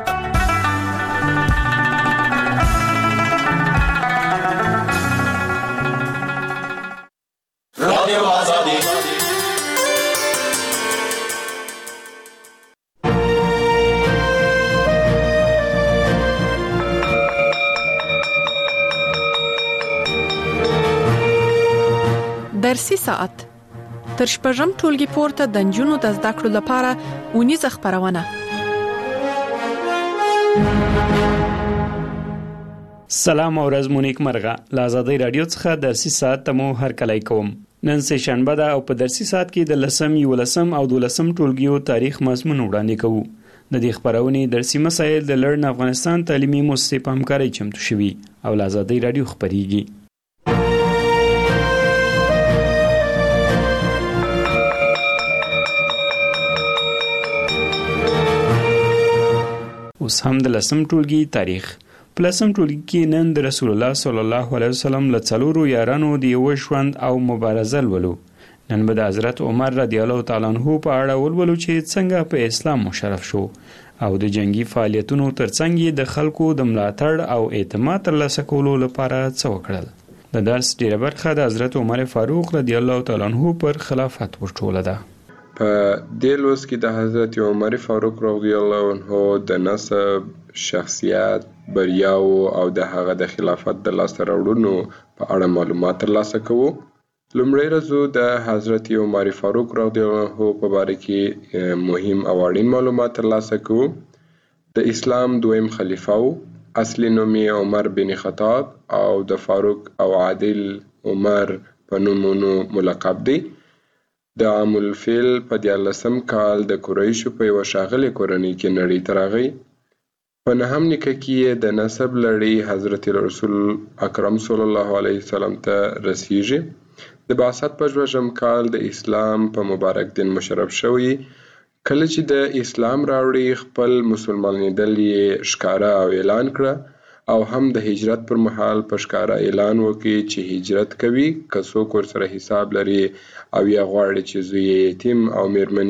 درسي ساعت تر شپږم ټولګي پورته د نجونو د زده کړو لپاره اونیزه خپرونه. سلام او ورځ مو نیک مرغه. له آزادۍ رادیو څخه درسي ساعت ته مو هرکلی کوم. نن سه شنبه ده او په درسي ساعت کې د لسم، یولسم او دولسم ټولګیو تاریخ مضمون وړاندې کوو. د دې خپرونې درسي مسایل د لړن افغانستان تعلیمي مؤسسې په همکارۍ چمتو شوي او له آزادۍ رادیو خپریږي. اوس هم د لسم ټولګي تاریخ. په لسم ټولګي کې نن د رسول الله صلی الله علیه وسلم له څلورو یارانو د یوه ژوند او مبارزه لولو. نن به د حضرت عمر رضی الله تعالی عنه په اړه ولولو چې څنګه په اسلام مشرف شو او د جنگي فعالیتونو ترڅنګ یې د خلکو د ملاتړ او اعتماد ترلاسه کولو لپاره څه وکړل. د درس ډیره برخه د حضرت عمر فاروق رضی الله تعالی عنه پر خلافت ورټوله ده. په دې لوست کې د حضرت عمر فاروق رضی الله عنه د نسب، شخصیت، بریاو او د هغه د خلافت د لاسته راوړنو په اړه معلومات ترلاسه کوو. لومړی رزو د حضرت عمر فاروق رضی الله عنه په باره کې مهم او اړین معلومات ترلاسه کوو. د اسلام دویم خلیفه و. اصلي نوم یې عمر بن خطاب او د فاروق او عادل عمر په نومونو ملقب دی. د عام الفیل په دیارلسم کال د قریشو په یوه ښاغلې کورنۍ کې نړۍ ته راغی. په نهم نیکه کې یې د نسب لړۍ حضرت رسول اکرم صلی الله علیه وسلم ته رسیږي. د بعثت په شپږم کال د اسلام په مبارک دین مشرف شوی. کله چې د اسلام راوړي خپل مسلمانېدل یې ښکاره او اعلان کړه او هم د هجرت پر مهال په ښکاره اعلان وکړي چې هجرت کوي. که څوک ورسره حساب لري او یا غواړي چې زوی یې یتیم او میرمن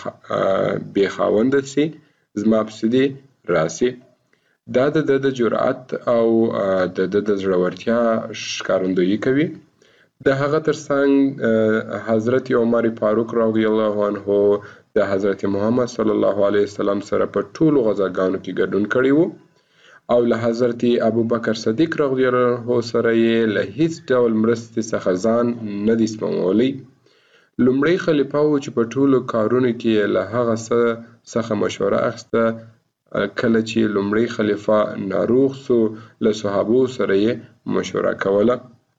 یې بې خاونده سي، زما پسې دې راسي. دا د ده د جرأت او د ده د زړورتیا ښکارندویي کوي. د هغه ترڅنګ حضرت عمر فاروق رضی الله عنه د حضرت محمد صلی الله علیه وسلم سره په ټولو غزاګانو کې ګډون کړی و او له حضرت ابوبکر صدیق رضی الله عنه سره یې له هیڅ ډول مرستې څخه ځان نه دی سپمولی. لومړی خلیفه و چې په ټولو کارونو کې له هغه څه څخه مشوره اخیسته. کله چې لومړی خلیفه ناروغ سو له صحابو سره یې مشوره کوله.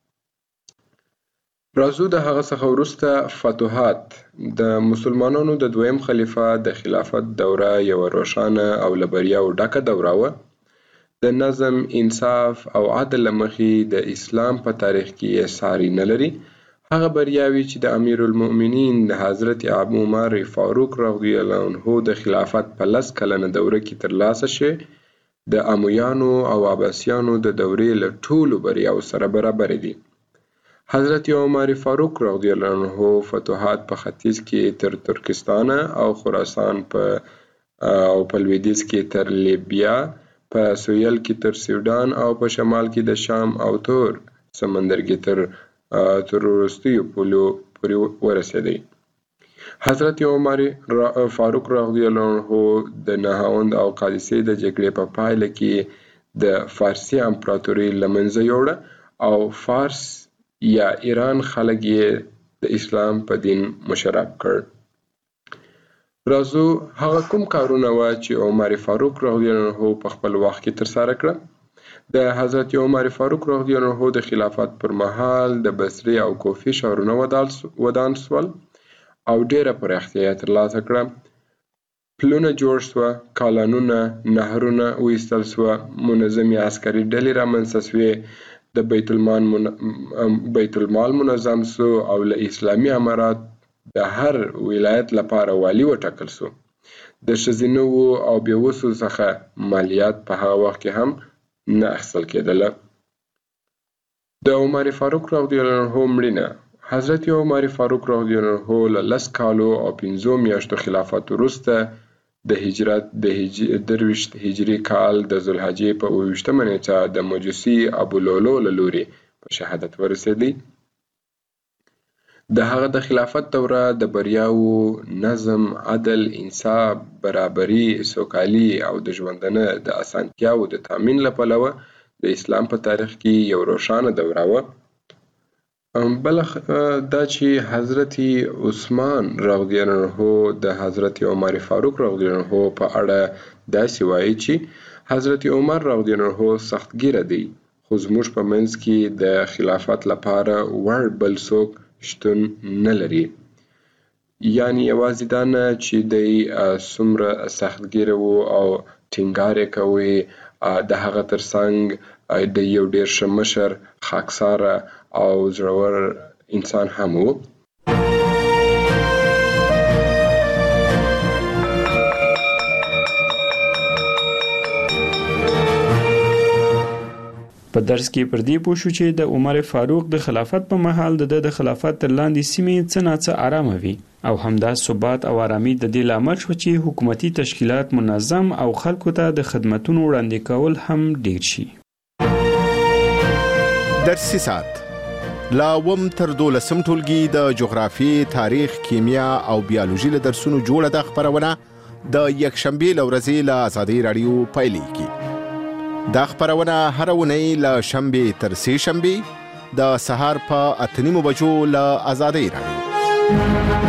راځو د هغه څخه وروسته فتوحات. د مسلمانانو د دویم خلیفه د خلافت دوره یوه روښانه او له بریاوو ډکه دوره وه. د نظم، انصاف او عدل له مخې د اسلام په تاریخ کې یې ساری نه لري. هغه بریاوې چې د امیر المؤمنین د حضرت ابو عمر فاروق رضی الله عنه د خلافت په لس کلنه دوره کې ترلاسه شوې د امویانو او عباسیانو د دورې له ټولو بریاو سره برابر دي. حضرت عمر فاروق رضی الله عنه فتوحات په ختیځ کې تر ترکستان او خراسان په او په لویدیځ کې تر لیبیا، په سویل کې تر سوډان او په شمال کې د شام او تور سمندر کې تر تر وروستیو پولو پورې ورسېدی. حضرت عمر فاروق رضی الله عنه د نهاوند او قادسیې د جګړې په پایله کې د فارسي امپراتوري له منځه یوړه او فارس یا ایران خلک یې د اسلام په دین مشرف کړ. راځو هغه کوم کارونه وه چې عمر فاروق رضی الله عنه په خپل وخت کې ترسره کړه. د حضرت عمر فاروق رضی الله عنه د خلافت پر مهال د بصرې او کوفې ښارونه ودان سول او ډیره پراختیا یې ترلاسه کړه. پلونه جوړ سوه، کالانونه، نهرونه وایستل سوه، منظمې عسکري ډلې رامنځته سوې، د بیت المال من... بیت المال منظم سو او له اسلامي امارات د هر ولایت لپاره والی وټاکل سو. د ښځینه او بېوسو څخه مالیات په هغه وخت کې هم نه اخیستل کېدله. د عمر فاروق رضی الله عنه مړینه حضرت عمر فاروق رضی الله عنه له لس کالو او پنځو میاشتو خلافت وروسته د هجرت د درویشت هجري کال د ذوالحجې په اووه ویشتمه نېټه د مجوسي ابولولو له لوري په شهادت ورسېدی. د هغه د خلافت دوره د بریاوو، نظم، عدل، انصاف، برابري، سوکالي او د ژوندانه د اسانتیاوو د تامین له پلوه د اسلام په تاریخ کې یو روښانه دوره وه. بل دا چې حضرت عثمان رضی الله عنه د حضرت عمر فاروق رضی الله عنه په اړه داسې وایي چې حضرت عمر رضی الله عنه سختګیره دی، خو زموږ په منځ کې د خلافت لپاره وړ بل څوک شتون نه لري. یعنی یوازې دا نه چې دی څومره سختګیره و او ټینګار یې کوي، د هغه ترڅنګ د یو ډیر ښه مشر، خاکساره او زړور انسان هم و. په درس کې پر دې پوه شو چې د عمر فاروق د خلافت په مهال د د خلافت تر لاندې سیمې څه ناڅه آرامه وي او همدا ثبات او آرامي د دې لامل شو چې حکومتي تشکیلات منظم او خلکو ته د خدمتونو وړاندې کول هم ډیر شي. درسي ساعت لا وم تر دولسم ټولګي د جغرافي، تاریخ، کیمیا او بیولوژي له درسونو جوړه د خبرونه د یکشنبه لورځي له آزادۍ رادیو پایلیږي. دا خبرونه هر اونۍ له شنبه تر سه شنبه د سهار په اته نیمو بجو له آزادۍ رادیو.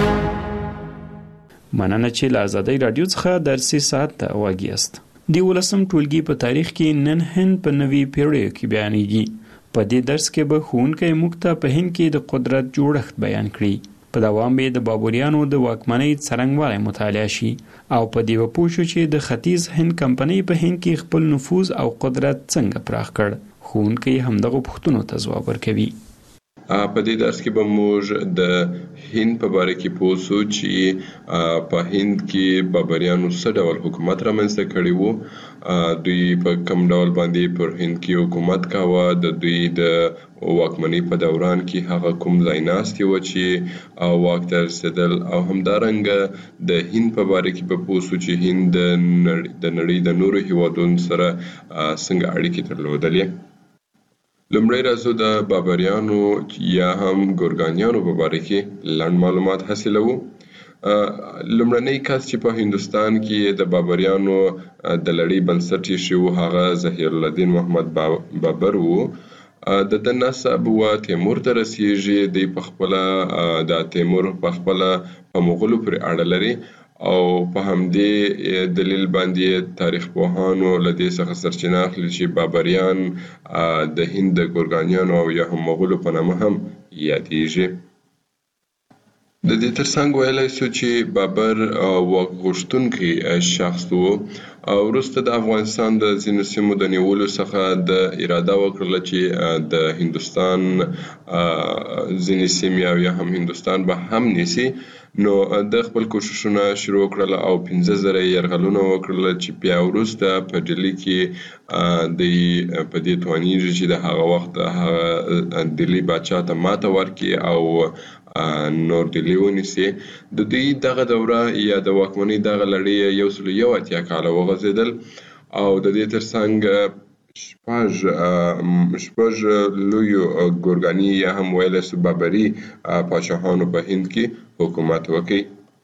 مننه چې له آزادۍ رادیو څخه درسي ساعت ته واګیاست. دی ولسم ټولګي په تاریخ کې نن هند په نوي پیړیو کې بیانېږي. په دې درس کې به ښوونکی موږ ته په هند کې د قدرت جوړښت بیان کړي. په دوام به د بابریانو د واکمنۍ څرنګوالی مطالعه شي او په دې به پوه شو چې د ختیځ هند کمپنۍ په هند کې خپل نفوذ او قدرت څنګه پراخ کړ. ښوونکی همدغه پوښتنو ته ځواب ورکوي. په دې درس کې به موږ د هند په باره کې پوه شو چې په هند کې بابریانو څه ډول حکومت رامنځته کړی وو، دوی په کوم ډول باندې پر هند کې حکومت کاوه، د دوی د واکمنۍ په دوران کې هغه کوم ځای ناستې وه چې واک ته رسېدل، او همدارنګه د هند په باره کې به پوه شو چې هند د نړۍ د نورو هیوادونو سره څنګه اړیکې درلودلې. لومړی راځو د بابریانو یا هم ګورګانیانو په باره کې لنډ معلومات حاصلوو. لومړنی کس چې په هندوستان کې د بابریانو د لړۍ بنسټ ایښی و هغه ظهیر الدین محمد بابر و. د ده نسب و تیمور ته رسیږي. دی په خپله د تیمور په خپله په مغولو پورې اړه لري او په همدې دلیل باندې تاریخ پوهانو له دې څخه سرچینه اخلي چې بابریان د هند د ګورګانیانو او یا هم مغولو په نامه هم یادیږي. د دې ترڅنګ ویلای سو چې بابر واک غوښتونکی شخص وو او وروسته د افغانستان د ځینو سیمو د نیولو څخه د اراده وکړله چې د هندوستان ځینې سیمې او یا هم هندوستان به هم نیسي، نو د خپل کوششونه شروع کړل او پنځه زره یرغلونه وکړل چې بیا وروسته په ډیلي کې د په دې توانیږي چې د هغه وخت هغه ډیلي باچا ته ماته ورکړي او نور ډیلي ونیسي. د دوی دغه دوره یا د واکمنۍ دغه لړۍ یو سل یو اتیا کاله وغځېدل او د دې ترڅنګ شپږ شپږ لویو ګورګاني یا هم ویلی سو بابري پاچاهانو په هند کې حکومت وکړي.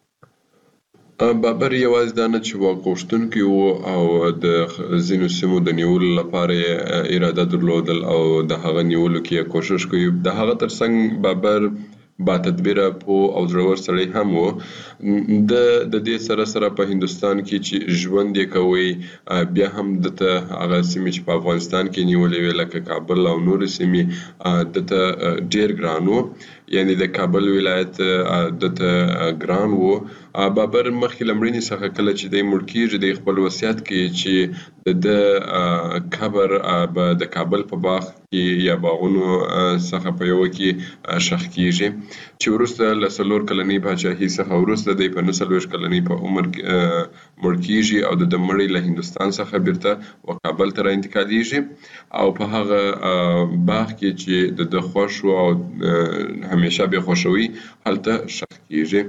بابر یوازې دا نه چې واک غوښتونکی و او د ځینو سیمو د نیولو لپاره یې اراده درلودل او د هغه نیولو کې یې کوشش کوي، د هغه ترڅنګ بابر با تدبیره پوه او زړور سړی هم و. د د دې سره سره په هندوستان کې چې ژوند یې کوي بیا هم دته هغه سیمې چې په افغانستان کې نیولې وې لکه کابل او نورې سیمې دته ډېر ګران و، یعنی د کابل ولایت دته ګران و. بابر مخکې له مړینې څخه کله چې دی مړ کېږي دی خپل وصیت کوي چې د ده قبر به د کابل په باغ کې یا باغونو څخه په یوه کې ښخ کېږي، چې وروسته له څلور کلنۍ پاچاهۍ څخه وروسته دی په نهه څلوېښت کلنۍ په عمر مړ کېږي او د ده مړی له هندوستان څخه بیرته و کابل ته را انتقالېږي او په هغه باغ کې چې د ده خوښ و او همیشه به خوښوي هلته ښخ کېږي.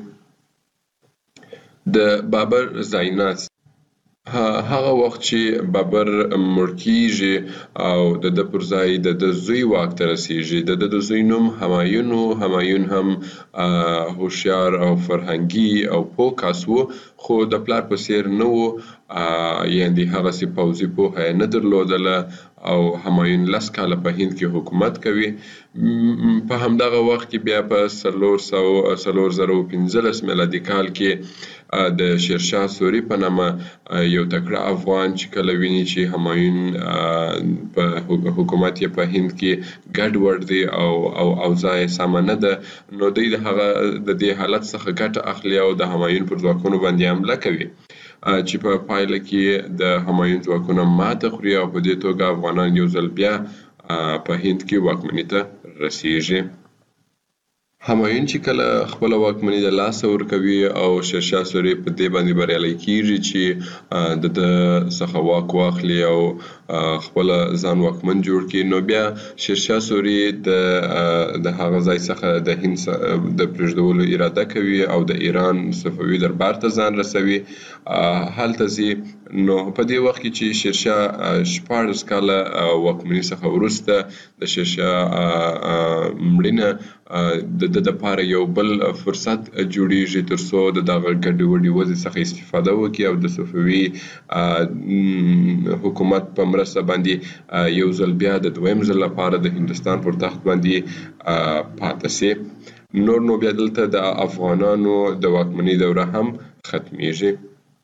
د بابر ځایناست هغه وخت چې بابر مړ کېږي او د ده پر ځای د ده زوی واک ته رسېږي. د ده د زوی نوم همایون و. همایون هم هوښیار او فرهنګي او پوه کس و، خو د پلار په څېر نه و، یعنې هغسې پوځي پوهه یې نه درلودله او همایون لس کاله په هند کې حکومت کوي. په همدغه وخت کې بیا په څلور سوه څلور زره او پنځلس میلادي کال کې د شیرشاه سوري په نامه یو تکړه افغان چې کله ویني چې همایون په حکومت یې په هند کې ګډوډ دی او او اوضاع یې سمه نه ده، نو دوی د هغه د دې حالت څخه ګټه اخلي او د همایون پر ځواکونو باندې حمله کوي، چې په پایله کې د همایون ځواکونه ماته خوري او په دې توګه افغانان یو ځل بیا په هند کې واکمنۍ ته رسېږي. همایون چې کله خپله واکمني د لاسه ورکوي او شیرشاه سوري په دې باندې بریالی کېږي چې د ده څخه واک واخلي او خپله ځان واکمن جوړ کړي، نو بیا شیرشاه سوري د د هغه ځای څخه د هند د پرېږدولو اراده کوي او د ایران صفوي دربار ته ځان رسوي. هلته ځي، نو په دې وخت کې چې شیرشاه شپاړس کاله واکمني څخه وروسته د شیرشاه مړینه د ده دپاره یو بل فرصت جوړیږي تر څو د دغه ګډوډې وضع څخه استفاده وکړي او د صفوي حکومت په مرسته باندې یو ځل بیا د دویم ځل لپاره د هندوستان پر تخت باندې پاتې سي. نور نو بیا دلته د افغانانو د واکمنۍ دوره هم ختمیږي.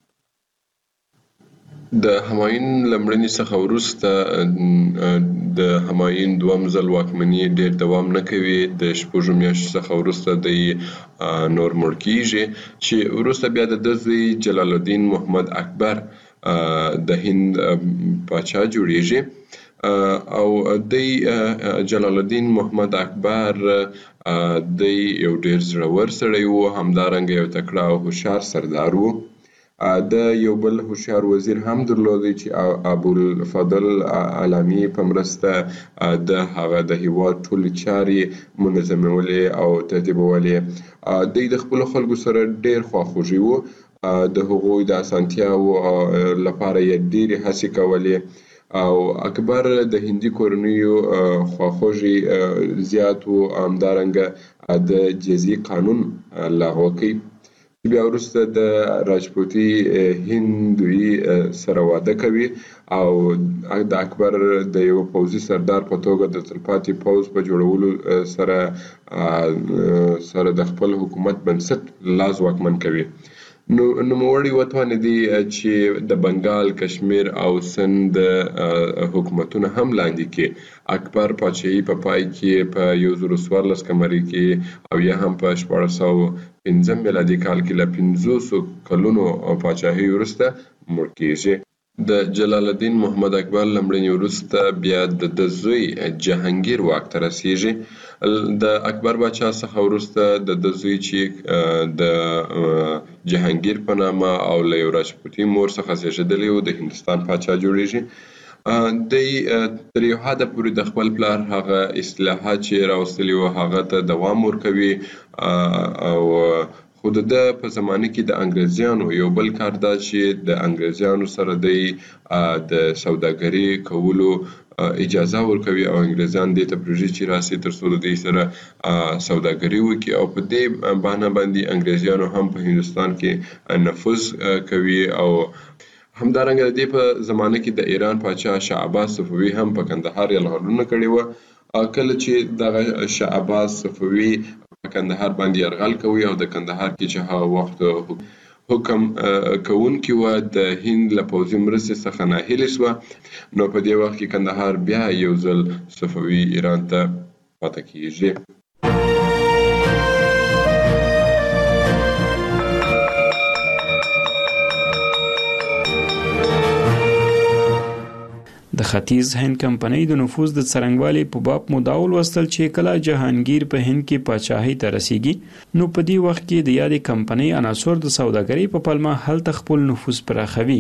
د همایون له مړینې څخه وروسته د همایون دویم ځل واکمني ډېر دوام نه کوي. د شپږو میاشتو څخه وروسته دی نور مړ کېږي، چې وروسته بیا د ده زوی جلال الدین محمد اکبر د هند پاچا جوړیږي او دی جلال الدین محمد اکبر دی یو ډېر زړور سړی و، همدارنګه یو تکړه او هوښیار سردار و. د یو بل هوښیار وزیر هم درلودی چې ابوالفضل علامی په مرسته د هغه د هېواد ټولې چارې منظمولې او ترتیبولې. دوی د خپلو خلکو سره ډېر خواخوږي و، د هغوی د اسانتیاوو لپاره یې ډېرې هڅې کولې او اکبر د هندي کورنیو خواخوږي زیات و. همدارنګه د جزیې قانون لغوه کوي چې بیا وروسته د راجپوتي هندوی سره واده کوي او د اکبر د یو پوځي سردار په توګه د تلپاتې پوځ په جوړولو سره سره د خپل حکومت بنسټ لاس واکمن کوي. نو نوموړي وتوانېدي چې د بنګال، کشمیر او سند حکومتونه هم لاندې کې اکبر پاچاهي په پای کې په یو زر څوارلس قمري کې او یا هم په شپاړس سوه پنځم میلادي کال کې له پنځوسو کلونو پاچاهي وروسته مړ کیږي. د جلال الدین محمد اکبر لمړني وروسته بیا د د زوی جهانگیر واک ته رسیږي. د اکبر باچا څخه وروسته د د زوی چې د جهانگیر په نامه او له یو راجپوتي مور څخه زیږېدلی و د هندوستان پاچا جوړیږي. دی تر یو حده پورې د خپل پلار هغه اصلاحات چې راوستلي و هغه ته دوام ورکوي او خو د ده په زمانه کې د انګریزیانو یو بل کار دا چې د انګریزیانو سره دی د سوداګري کولو اجازه ورکوي او انګریزان دې ته پرېږدي چې راسي تر څو د دې سره سوداګري وکړي او په دې بهانه باندې انګریزیانو هم په هندوستان کې نفوذ کوي. او همدارنګه د دې په زمانه کې د ایران پاچا شاه عباس صفوي هم په کندهار یرغلونه کړي وو. کله چې دغه شاه عباس صفوي په کندهار باندې یرغل کوي او د کندهار کې چې هغه وخت حکم کوونکی و د هند له پوځي مرستې څخه ناهیلې شوه، نو په دې وخت کې کندهار بیا یو ځل صفوي ایران ته پاتې کیږي. د ختیځ هند کمپنۍ د نفوذ د څرنګوالي په باب مدعا ولوستل چې کله جهانگیر په هند کې پاچاهۍ ته رسیږي نو په دې وخت کې د یادې کمپنۍ عناصر د سوداګرۍ په پلمه هلته خپل نفوذ پراخوي.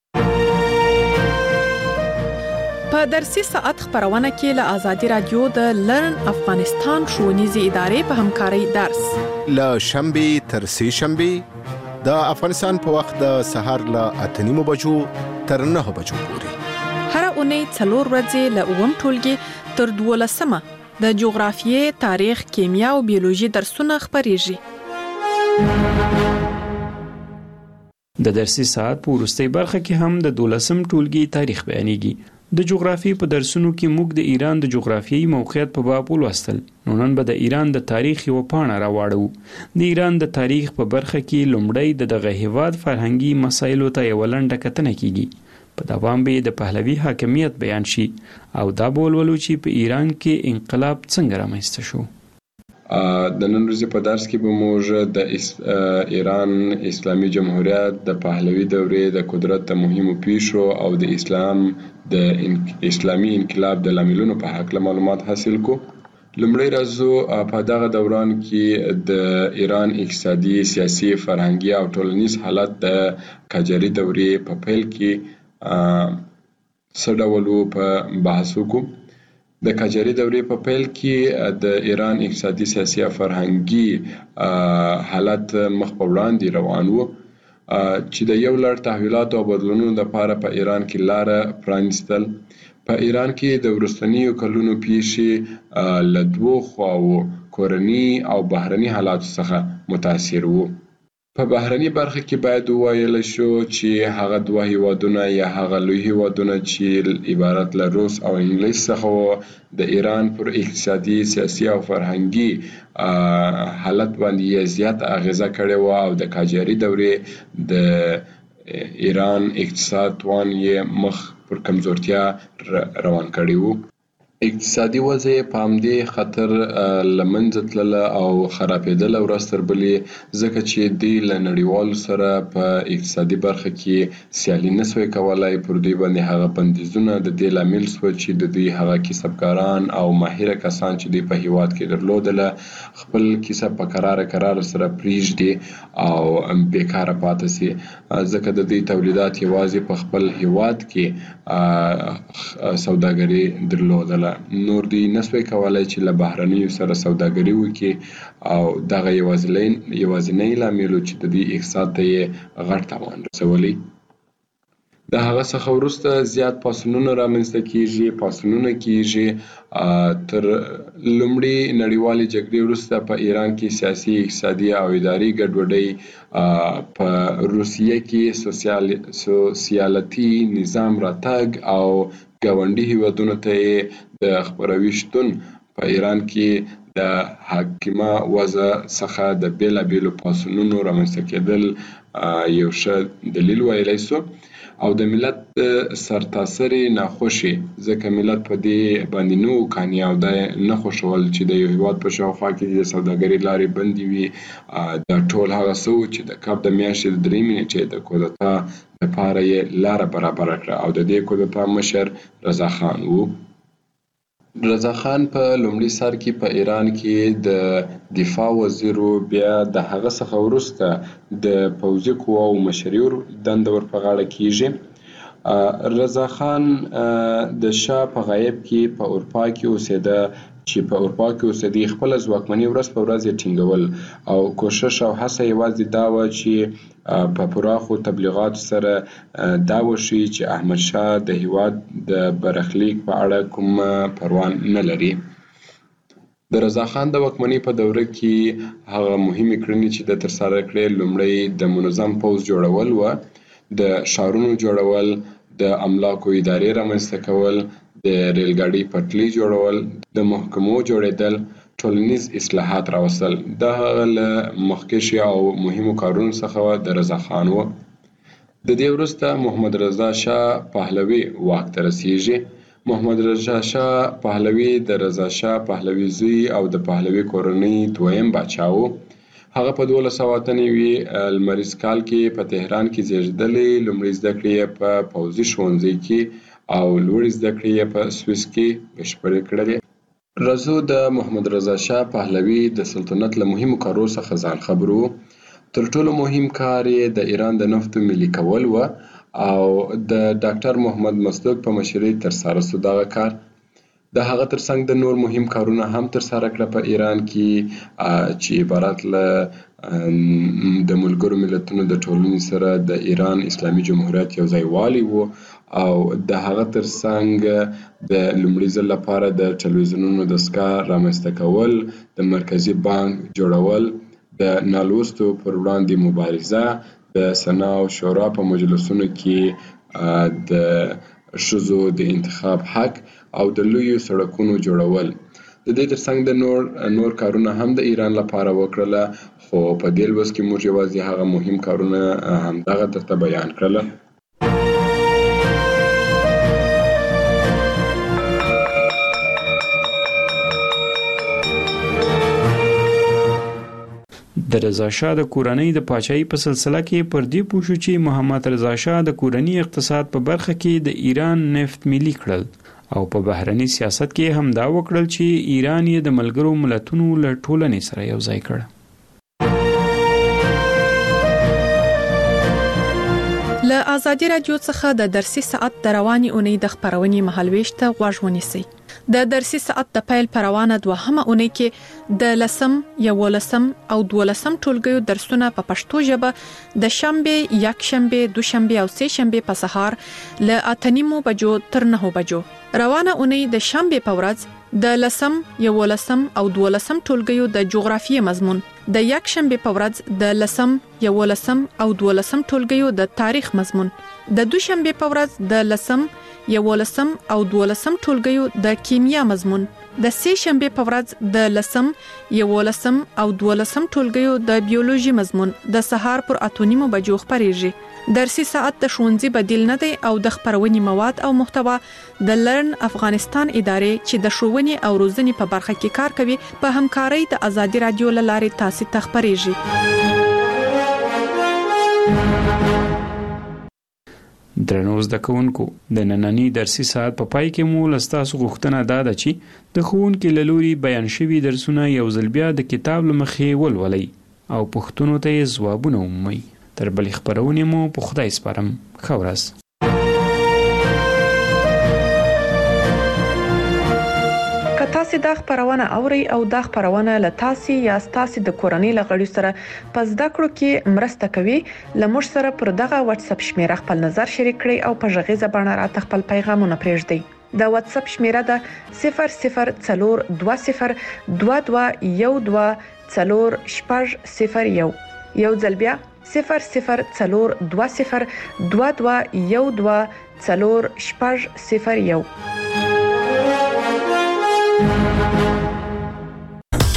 په درسي ساعت خبرونه کې له آزادي رادیو د لرن افغانستان ښوونیزې ادارې په همکارۍ درس له شنبې تر سې شنبې د افغانستان په وخت د سهار له اته نیمو بجو تر نهه بجو پورې، هر اونۍ څلور ورځې له اووم ټولګي تر دولسمه د جغرافیې، تاریخ، کیمیا او بیولوژي درسونه خپریږي. د درسي ساعت په وروستۍ برخه کې هم د دولسم ټولګي تاریخ بیانېږي. د جغرافیې په درسونو کې موږ د ایران د جغرافیایي موقعیت په باب ولوستل. نو نن به د ایران د تاریخ یو پاڼه راواړو. د ایران د تاریخ په برخه کې لومړی د دغه هیواد فرهنګي مسایلو ته یو لنډه کتنه کیږي. په دوام به د پهلوي حاکمیت بیان شي او دا بولولو چې په ایران کې انقلاب څنګه رامنځته شو. د نن ورځې په درس کې به موږ د ایران اسلامي جمهوریت د پهلوي دورې د قدرت د مهمو پیښو او د اسلام د اسلامي انقلاب د لاملونو په هکله معلومات حاصل کو. لومړی راځو په دغه دوران کې د ایران اقتصادي، سیاسي، فرهنګي او ټولنیز حالت د قاجاري دورې په پیل کې څه ډول و په بحث وکړو. د قاجاري دورې په پیل کې د ایران اقتصادي، سیاسي او فرهنګي حالت مخ په وړاندې روان و چې د یو لړ تحولاتو او بدلونونو لپاره په ایران کې لاره پرانیستل. په ایران کې د وروستنیو کلونو پیښې له دوو خواوو کورني او بهرني حالاتو څخه متاثر وو. په بهرني برخه کې باید وویل شو چې هغه دوه هیوادونه یا هغه لوی هیوادونه چې عبارت له روس او انګلیس څخه وو د ایران پر اقتصادي، سیاسي او فرهنګي حالت باندې زیات اغیزه کړې وه او د قاجاري دورې د ایران اقتصاد توان یې مخ پر کمزورتیا روان کړی وو. اقتصادي وضع په همدې خطر له منځه تلله او خرابېدله ورځ تر بلې، ځکه چې دوی له نړیوالو سره په اقتصادي برخه کې سیالي نه سوی کولی. پر دوی باندې هغه بندیزونه د دې لامل سوه چې د دوی هغه کسبګاران او ماهره کسان چې دوی په هیواد کې درلودله خپل کسب په قراره قراره سره پرېږدي او بیکاره پاتې سي، ځکه د دوی تولیدات یوازې په خپل هیواد کې سوداګري درلودله. نور دوی نسوی کولای چې له بهرنیو سره سوداګري وکړي او دغه یوازینی لامل و چې د دوی اقتصاد ته یې غټ تاوان رسولی. د هغه څخه وروسته زیات پاڅونونه رامنځته کیږي پاڅونونه کیږي تر لومړۍ نړیوالې جګړې وروسته په ایران کې سیاسي، اقتصادي او اداري ګډوډۍ، په روسیه کې سوسیالتي نظام راتګ او ګاونډي هیوادونو ته د خپروي شتون، په ایران کې د حاکمه وضع څخه د بیلابیلو پاڅونونو رامنځته کېدل یو ښه دلیل ویلی سو او د ملت سرتاسري ناخوشي ځکه ملت په دې باندې نو کاني او د نه خوشول چې د یو هیواد په شاوخوا کې د سوداګرۍ لارې بندي وي د ټول هغه څه چې د کب د میاشتې د درې میاشتې د کودتا لپاره یې لاره برابر کړه او د دې کودتا مشر رضا خان وو. رضا خان په لومړي سر کې په ایران کې د دفاع وزیر بیا د هغه څخه وروسته د پوځي قواو مشري دنده ور په غاړه کیږي. رضا خان د شاه په غایب کې په اروپا کې اوسېده چې په اروپا کې اوسېدی خپل ځواکمني ورځ په ورځ یې ټینګول او کوشش او هڅه یوازې دا و چې په پراخو تبلیغاتو سره دا وشي چې احمد شاه د هیواد د برخلیک په اړه کوم پروا نه لري. د رضا خان د واکمنۍ په دوره کې هغه مهمې کړنې چې د ترسره کړې لومړی د منظم پوځ جوړول و، د ښارونو جوړول، د املاکو ادارې رامنځته کول، د ریلګاډي پټلۍ جوړول، د محکمو جوړېدل، ټولنیز اصلاحات راوستل. دا هغه له مخکښ او مهمو کارونو څخه د رضا خان و. د دې وروسته محمد رضا شاه پهلوي واک ته رسیږي. محمد رضا شاه پهلوي د رضا شاه پهلوي زوی او د پهلوي کورنۍ دویم باچا و. هغه په دولس سوه اته نوي لمریز کال کې په تهران کې زیږېدلی. لومړۍ زده کړې یې په پوځي ښوونځي کې او لوړې زده کړې یې په سویس کې بشپړې کړلې. رضا د محمد رضا شاه پهلوي د سلطنت له مهمو کارو څخه ځان خبر و. تر ټولو مهم کار یې د ایران د نفتو ملي کول و او د ډاکټر محمد مصدق په مشرۍ ترسره سو دغه کار. د هغه ترڅنګ د نور مهم کارونه هم ترسره کړه په ایران کې چې عبارت له د ملګرو ملتونو د ټولنې سره د ایران اسلامي جمهوریت یو ځای والی و او د هغه ترڅنګ د لومړي ځل لپاره د ټلویزیونونو دستګاه رامنځته کول، د مرکزي بانک جوړول، د نالوستو پر وړاندې مبارزه، د سنا او شورا په مجلسونو کې د ښځو د انتخاب حق او د لویو سړکونو جوړول. د دې ترڅنګ د نور نور کارونه هم د ایران لپاره وکړله، خو په دې لوست کې موږ یوازې هغه مهم کارونه همدغه درته بیان کړله. د رضا شاه د کورنۍ د پاچاهۍ په سلسله کې پر دې پوه شو چې محمد رضا شاه د کورنۍ اقتصاد په برخه کې د ایران نفت ملي کړل او په بهرني سیاست کې هم دا وکړل چې ایران یې د ملګرو ملتونو له ټولنې سره یو ځای کړ. له آزادي رادیو څخه د درسي ساعت د رواني اونۍ د خبرونې مهالويش ته غوږ ونیسئ. د درسي ساعت د پیل پروانه دوهمه اونۍ کې د لسم، یولسم او دولسم ټولګیو درسونه په پښتو ژبه د شنبه، یکشنبه، دوشنبه او سه شنبه په سهار له اته نیمو بجو تر نهو بجو. روانه اونۍ د شنبه په ورځ د لسم، یولسم او دولسم ټولګیو د جغرافیې مضمون، د یکشنبه په ورځ د لسم، یولسم او دولسم ټولګیو د تاریخ مضمون، د دوشنبه په ورځ د لسم، یولسم او دولسم ټولګیو د کیمیا مضمون، د سه شنبه په ورځ د لسم، یولسم او دولسم ټولګیو د بیولوژي مضمون د سهار پر اته نیمو بجو خبرېږي. درسي ساعت د ښوونځي بدیل نه دی او د خبرونې مواد او محتوا د لرن افغانستان ادارې چې د ښوونې او روزنې په برخه کې کار کوي په همکارۍ د آزادي رادیو له لارې تاسو ته خبرېږي. درنو زده کوونکو، د نننی درسي ساعت په پای کې مو لستاسو غوښتنه دا ده چې د ښوونکي له لوري بیان شوي درسونه یو ځل بیا د کتاب له مخې ولولئ او پوښتنو ته یې ځوابونه ومومئ. تر بلې خپرونې مو په خدای سپارم. ښه ورځ. که تاسو دا خبرونه اورئ او دا خبرونه له تاسو یا تاسو د کورنۍ لغړي سره په زده کړو کې مرسته کوي، لمر سره پر دغه واتس اپ شمیره خپل نظر شریک کړئ او په ژغیزه باندې راته خپل پیغامونه پرېږدئ. د واتس اپ شمیره ده صفر صفر څلور دوه صفر دوه دوه یو دوه څلور شپږ صفر یو. یو ځل بیا صفر صفر څلور دوه صفر دوه دوه یو دوه څلور شپږ صفر یو.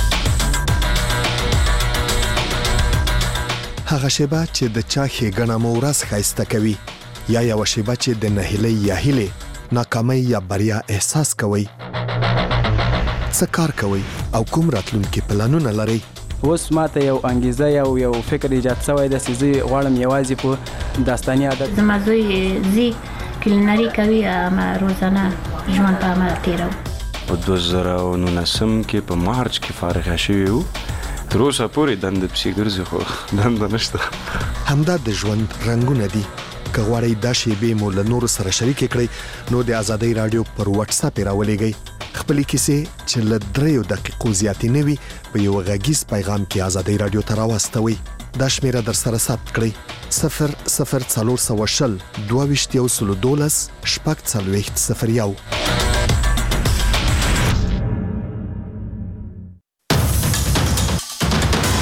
هغه شیبه چې د چا ښېګڼه مو ورځ ښایسته کوي یا یوه شیبه چې د نهیلۍ یا هیلې ناکامۍ یا بریا احساس کوئ. څه کار کوئ او کوم راتلونکي پلانونه لرئ؟ اوس ماته یو انګیزه یا یو فکر ایجاد شوی دی چې زه غواړم یوازې په داستاني ادب. زما زوی زی کلینري کوي، اما روزانه ژوند په عمل تېروي. په دوه زره او نولسم کې په مارچ کې فارغه شوي وو. تر اوسه پورې دنده پسې ګرځي خو دنده نشته. همدا د ژوند رنګونه دي. که غواړئ دا شیبې مو له نورو سره شریکې کړئ نو د ازادۍ راډیو پر واتساپ یې راولېږئ. خپلې کیسې چې له دریو دقیقو زیاتې نه وي په یو غږیز پیغام کې ازادۍ راډیو ته راواستوئ. دا شمیره در سره ثبت کړئ: صفر صفر څلور سوه شل دوه ویشت یو سلو دولس شپږ څلوېښت صفر یو.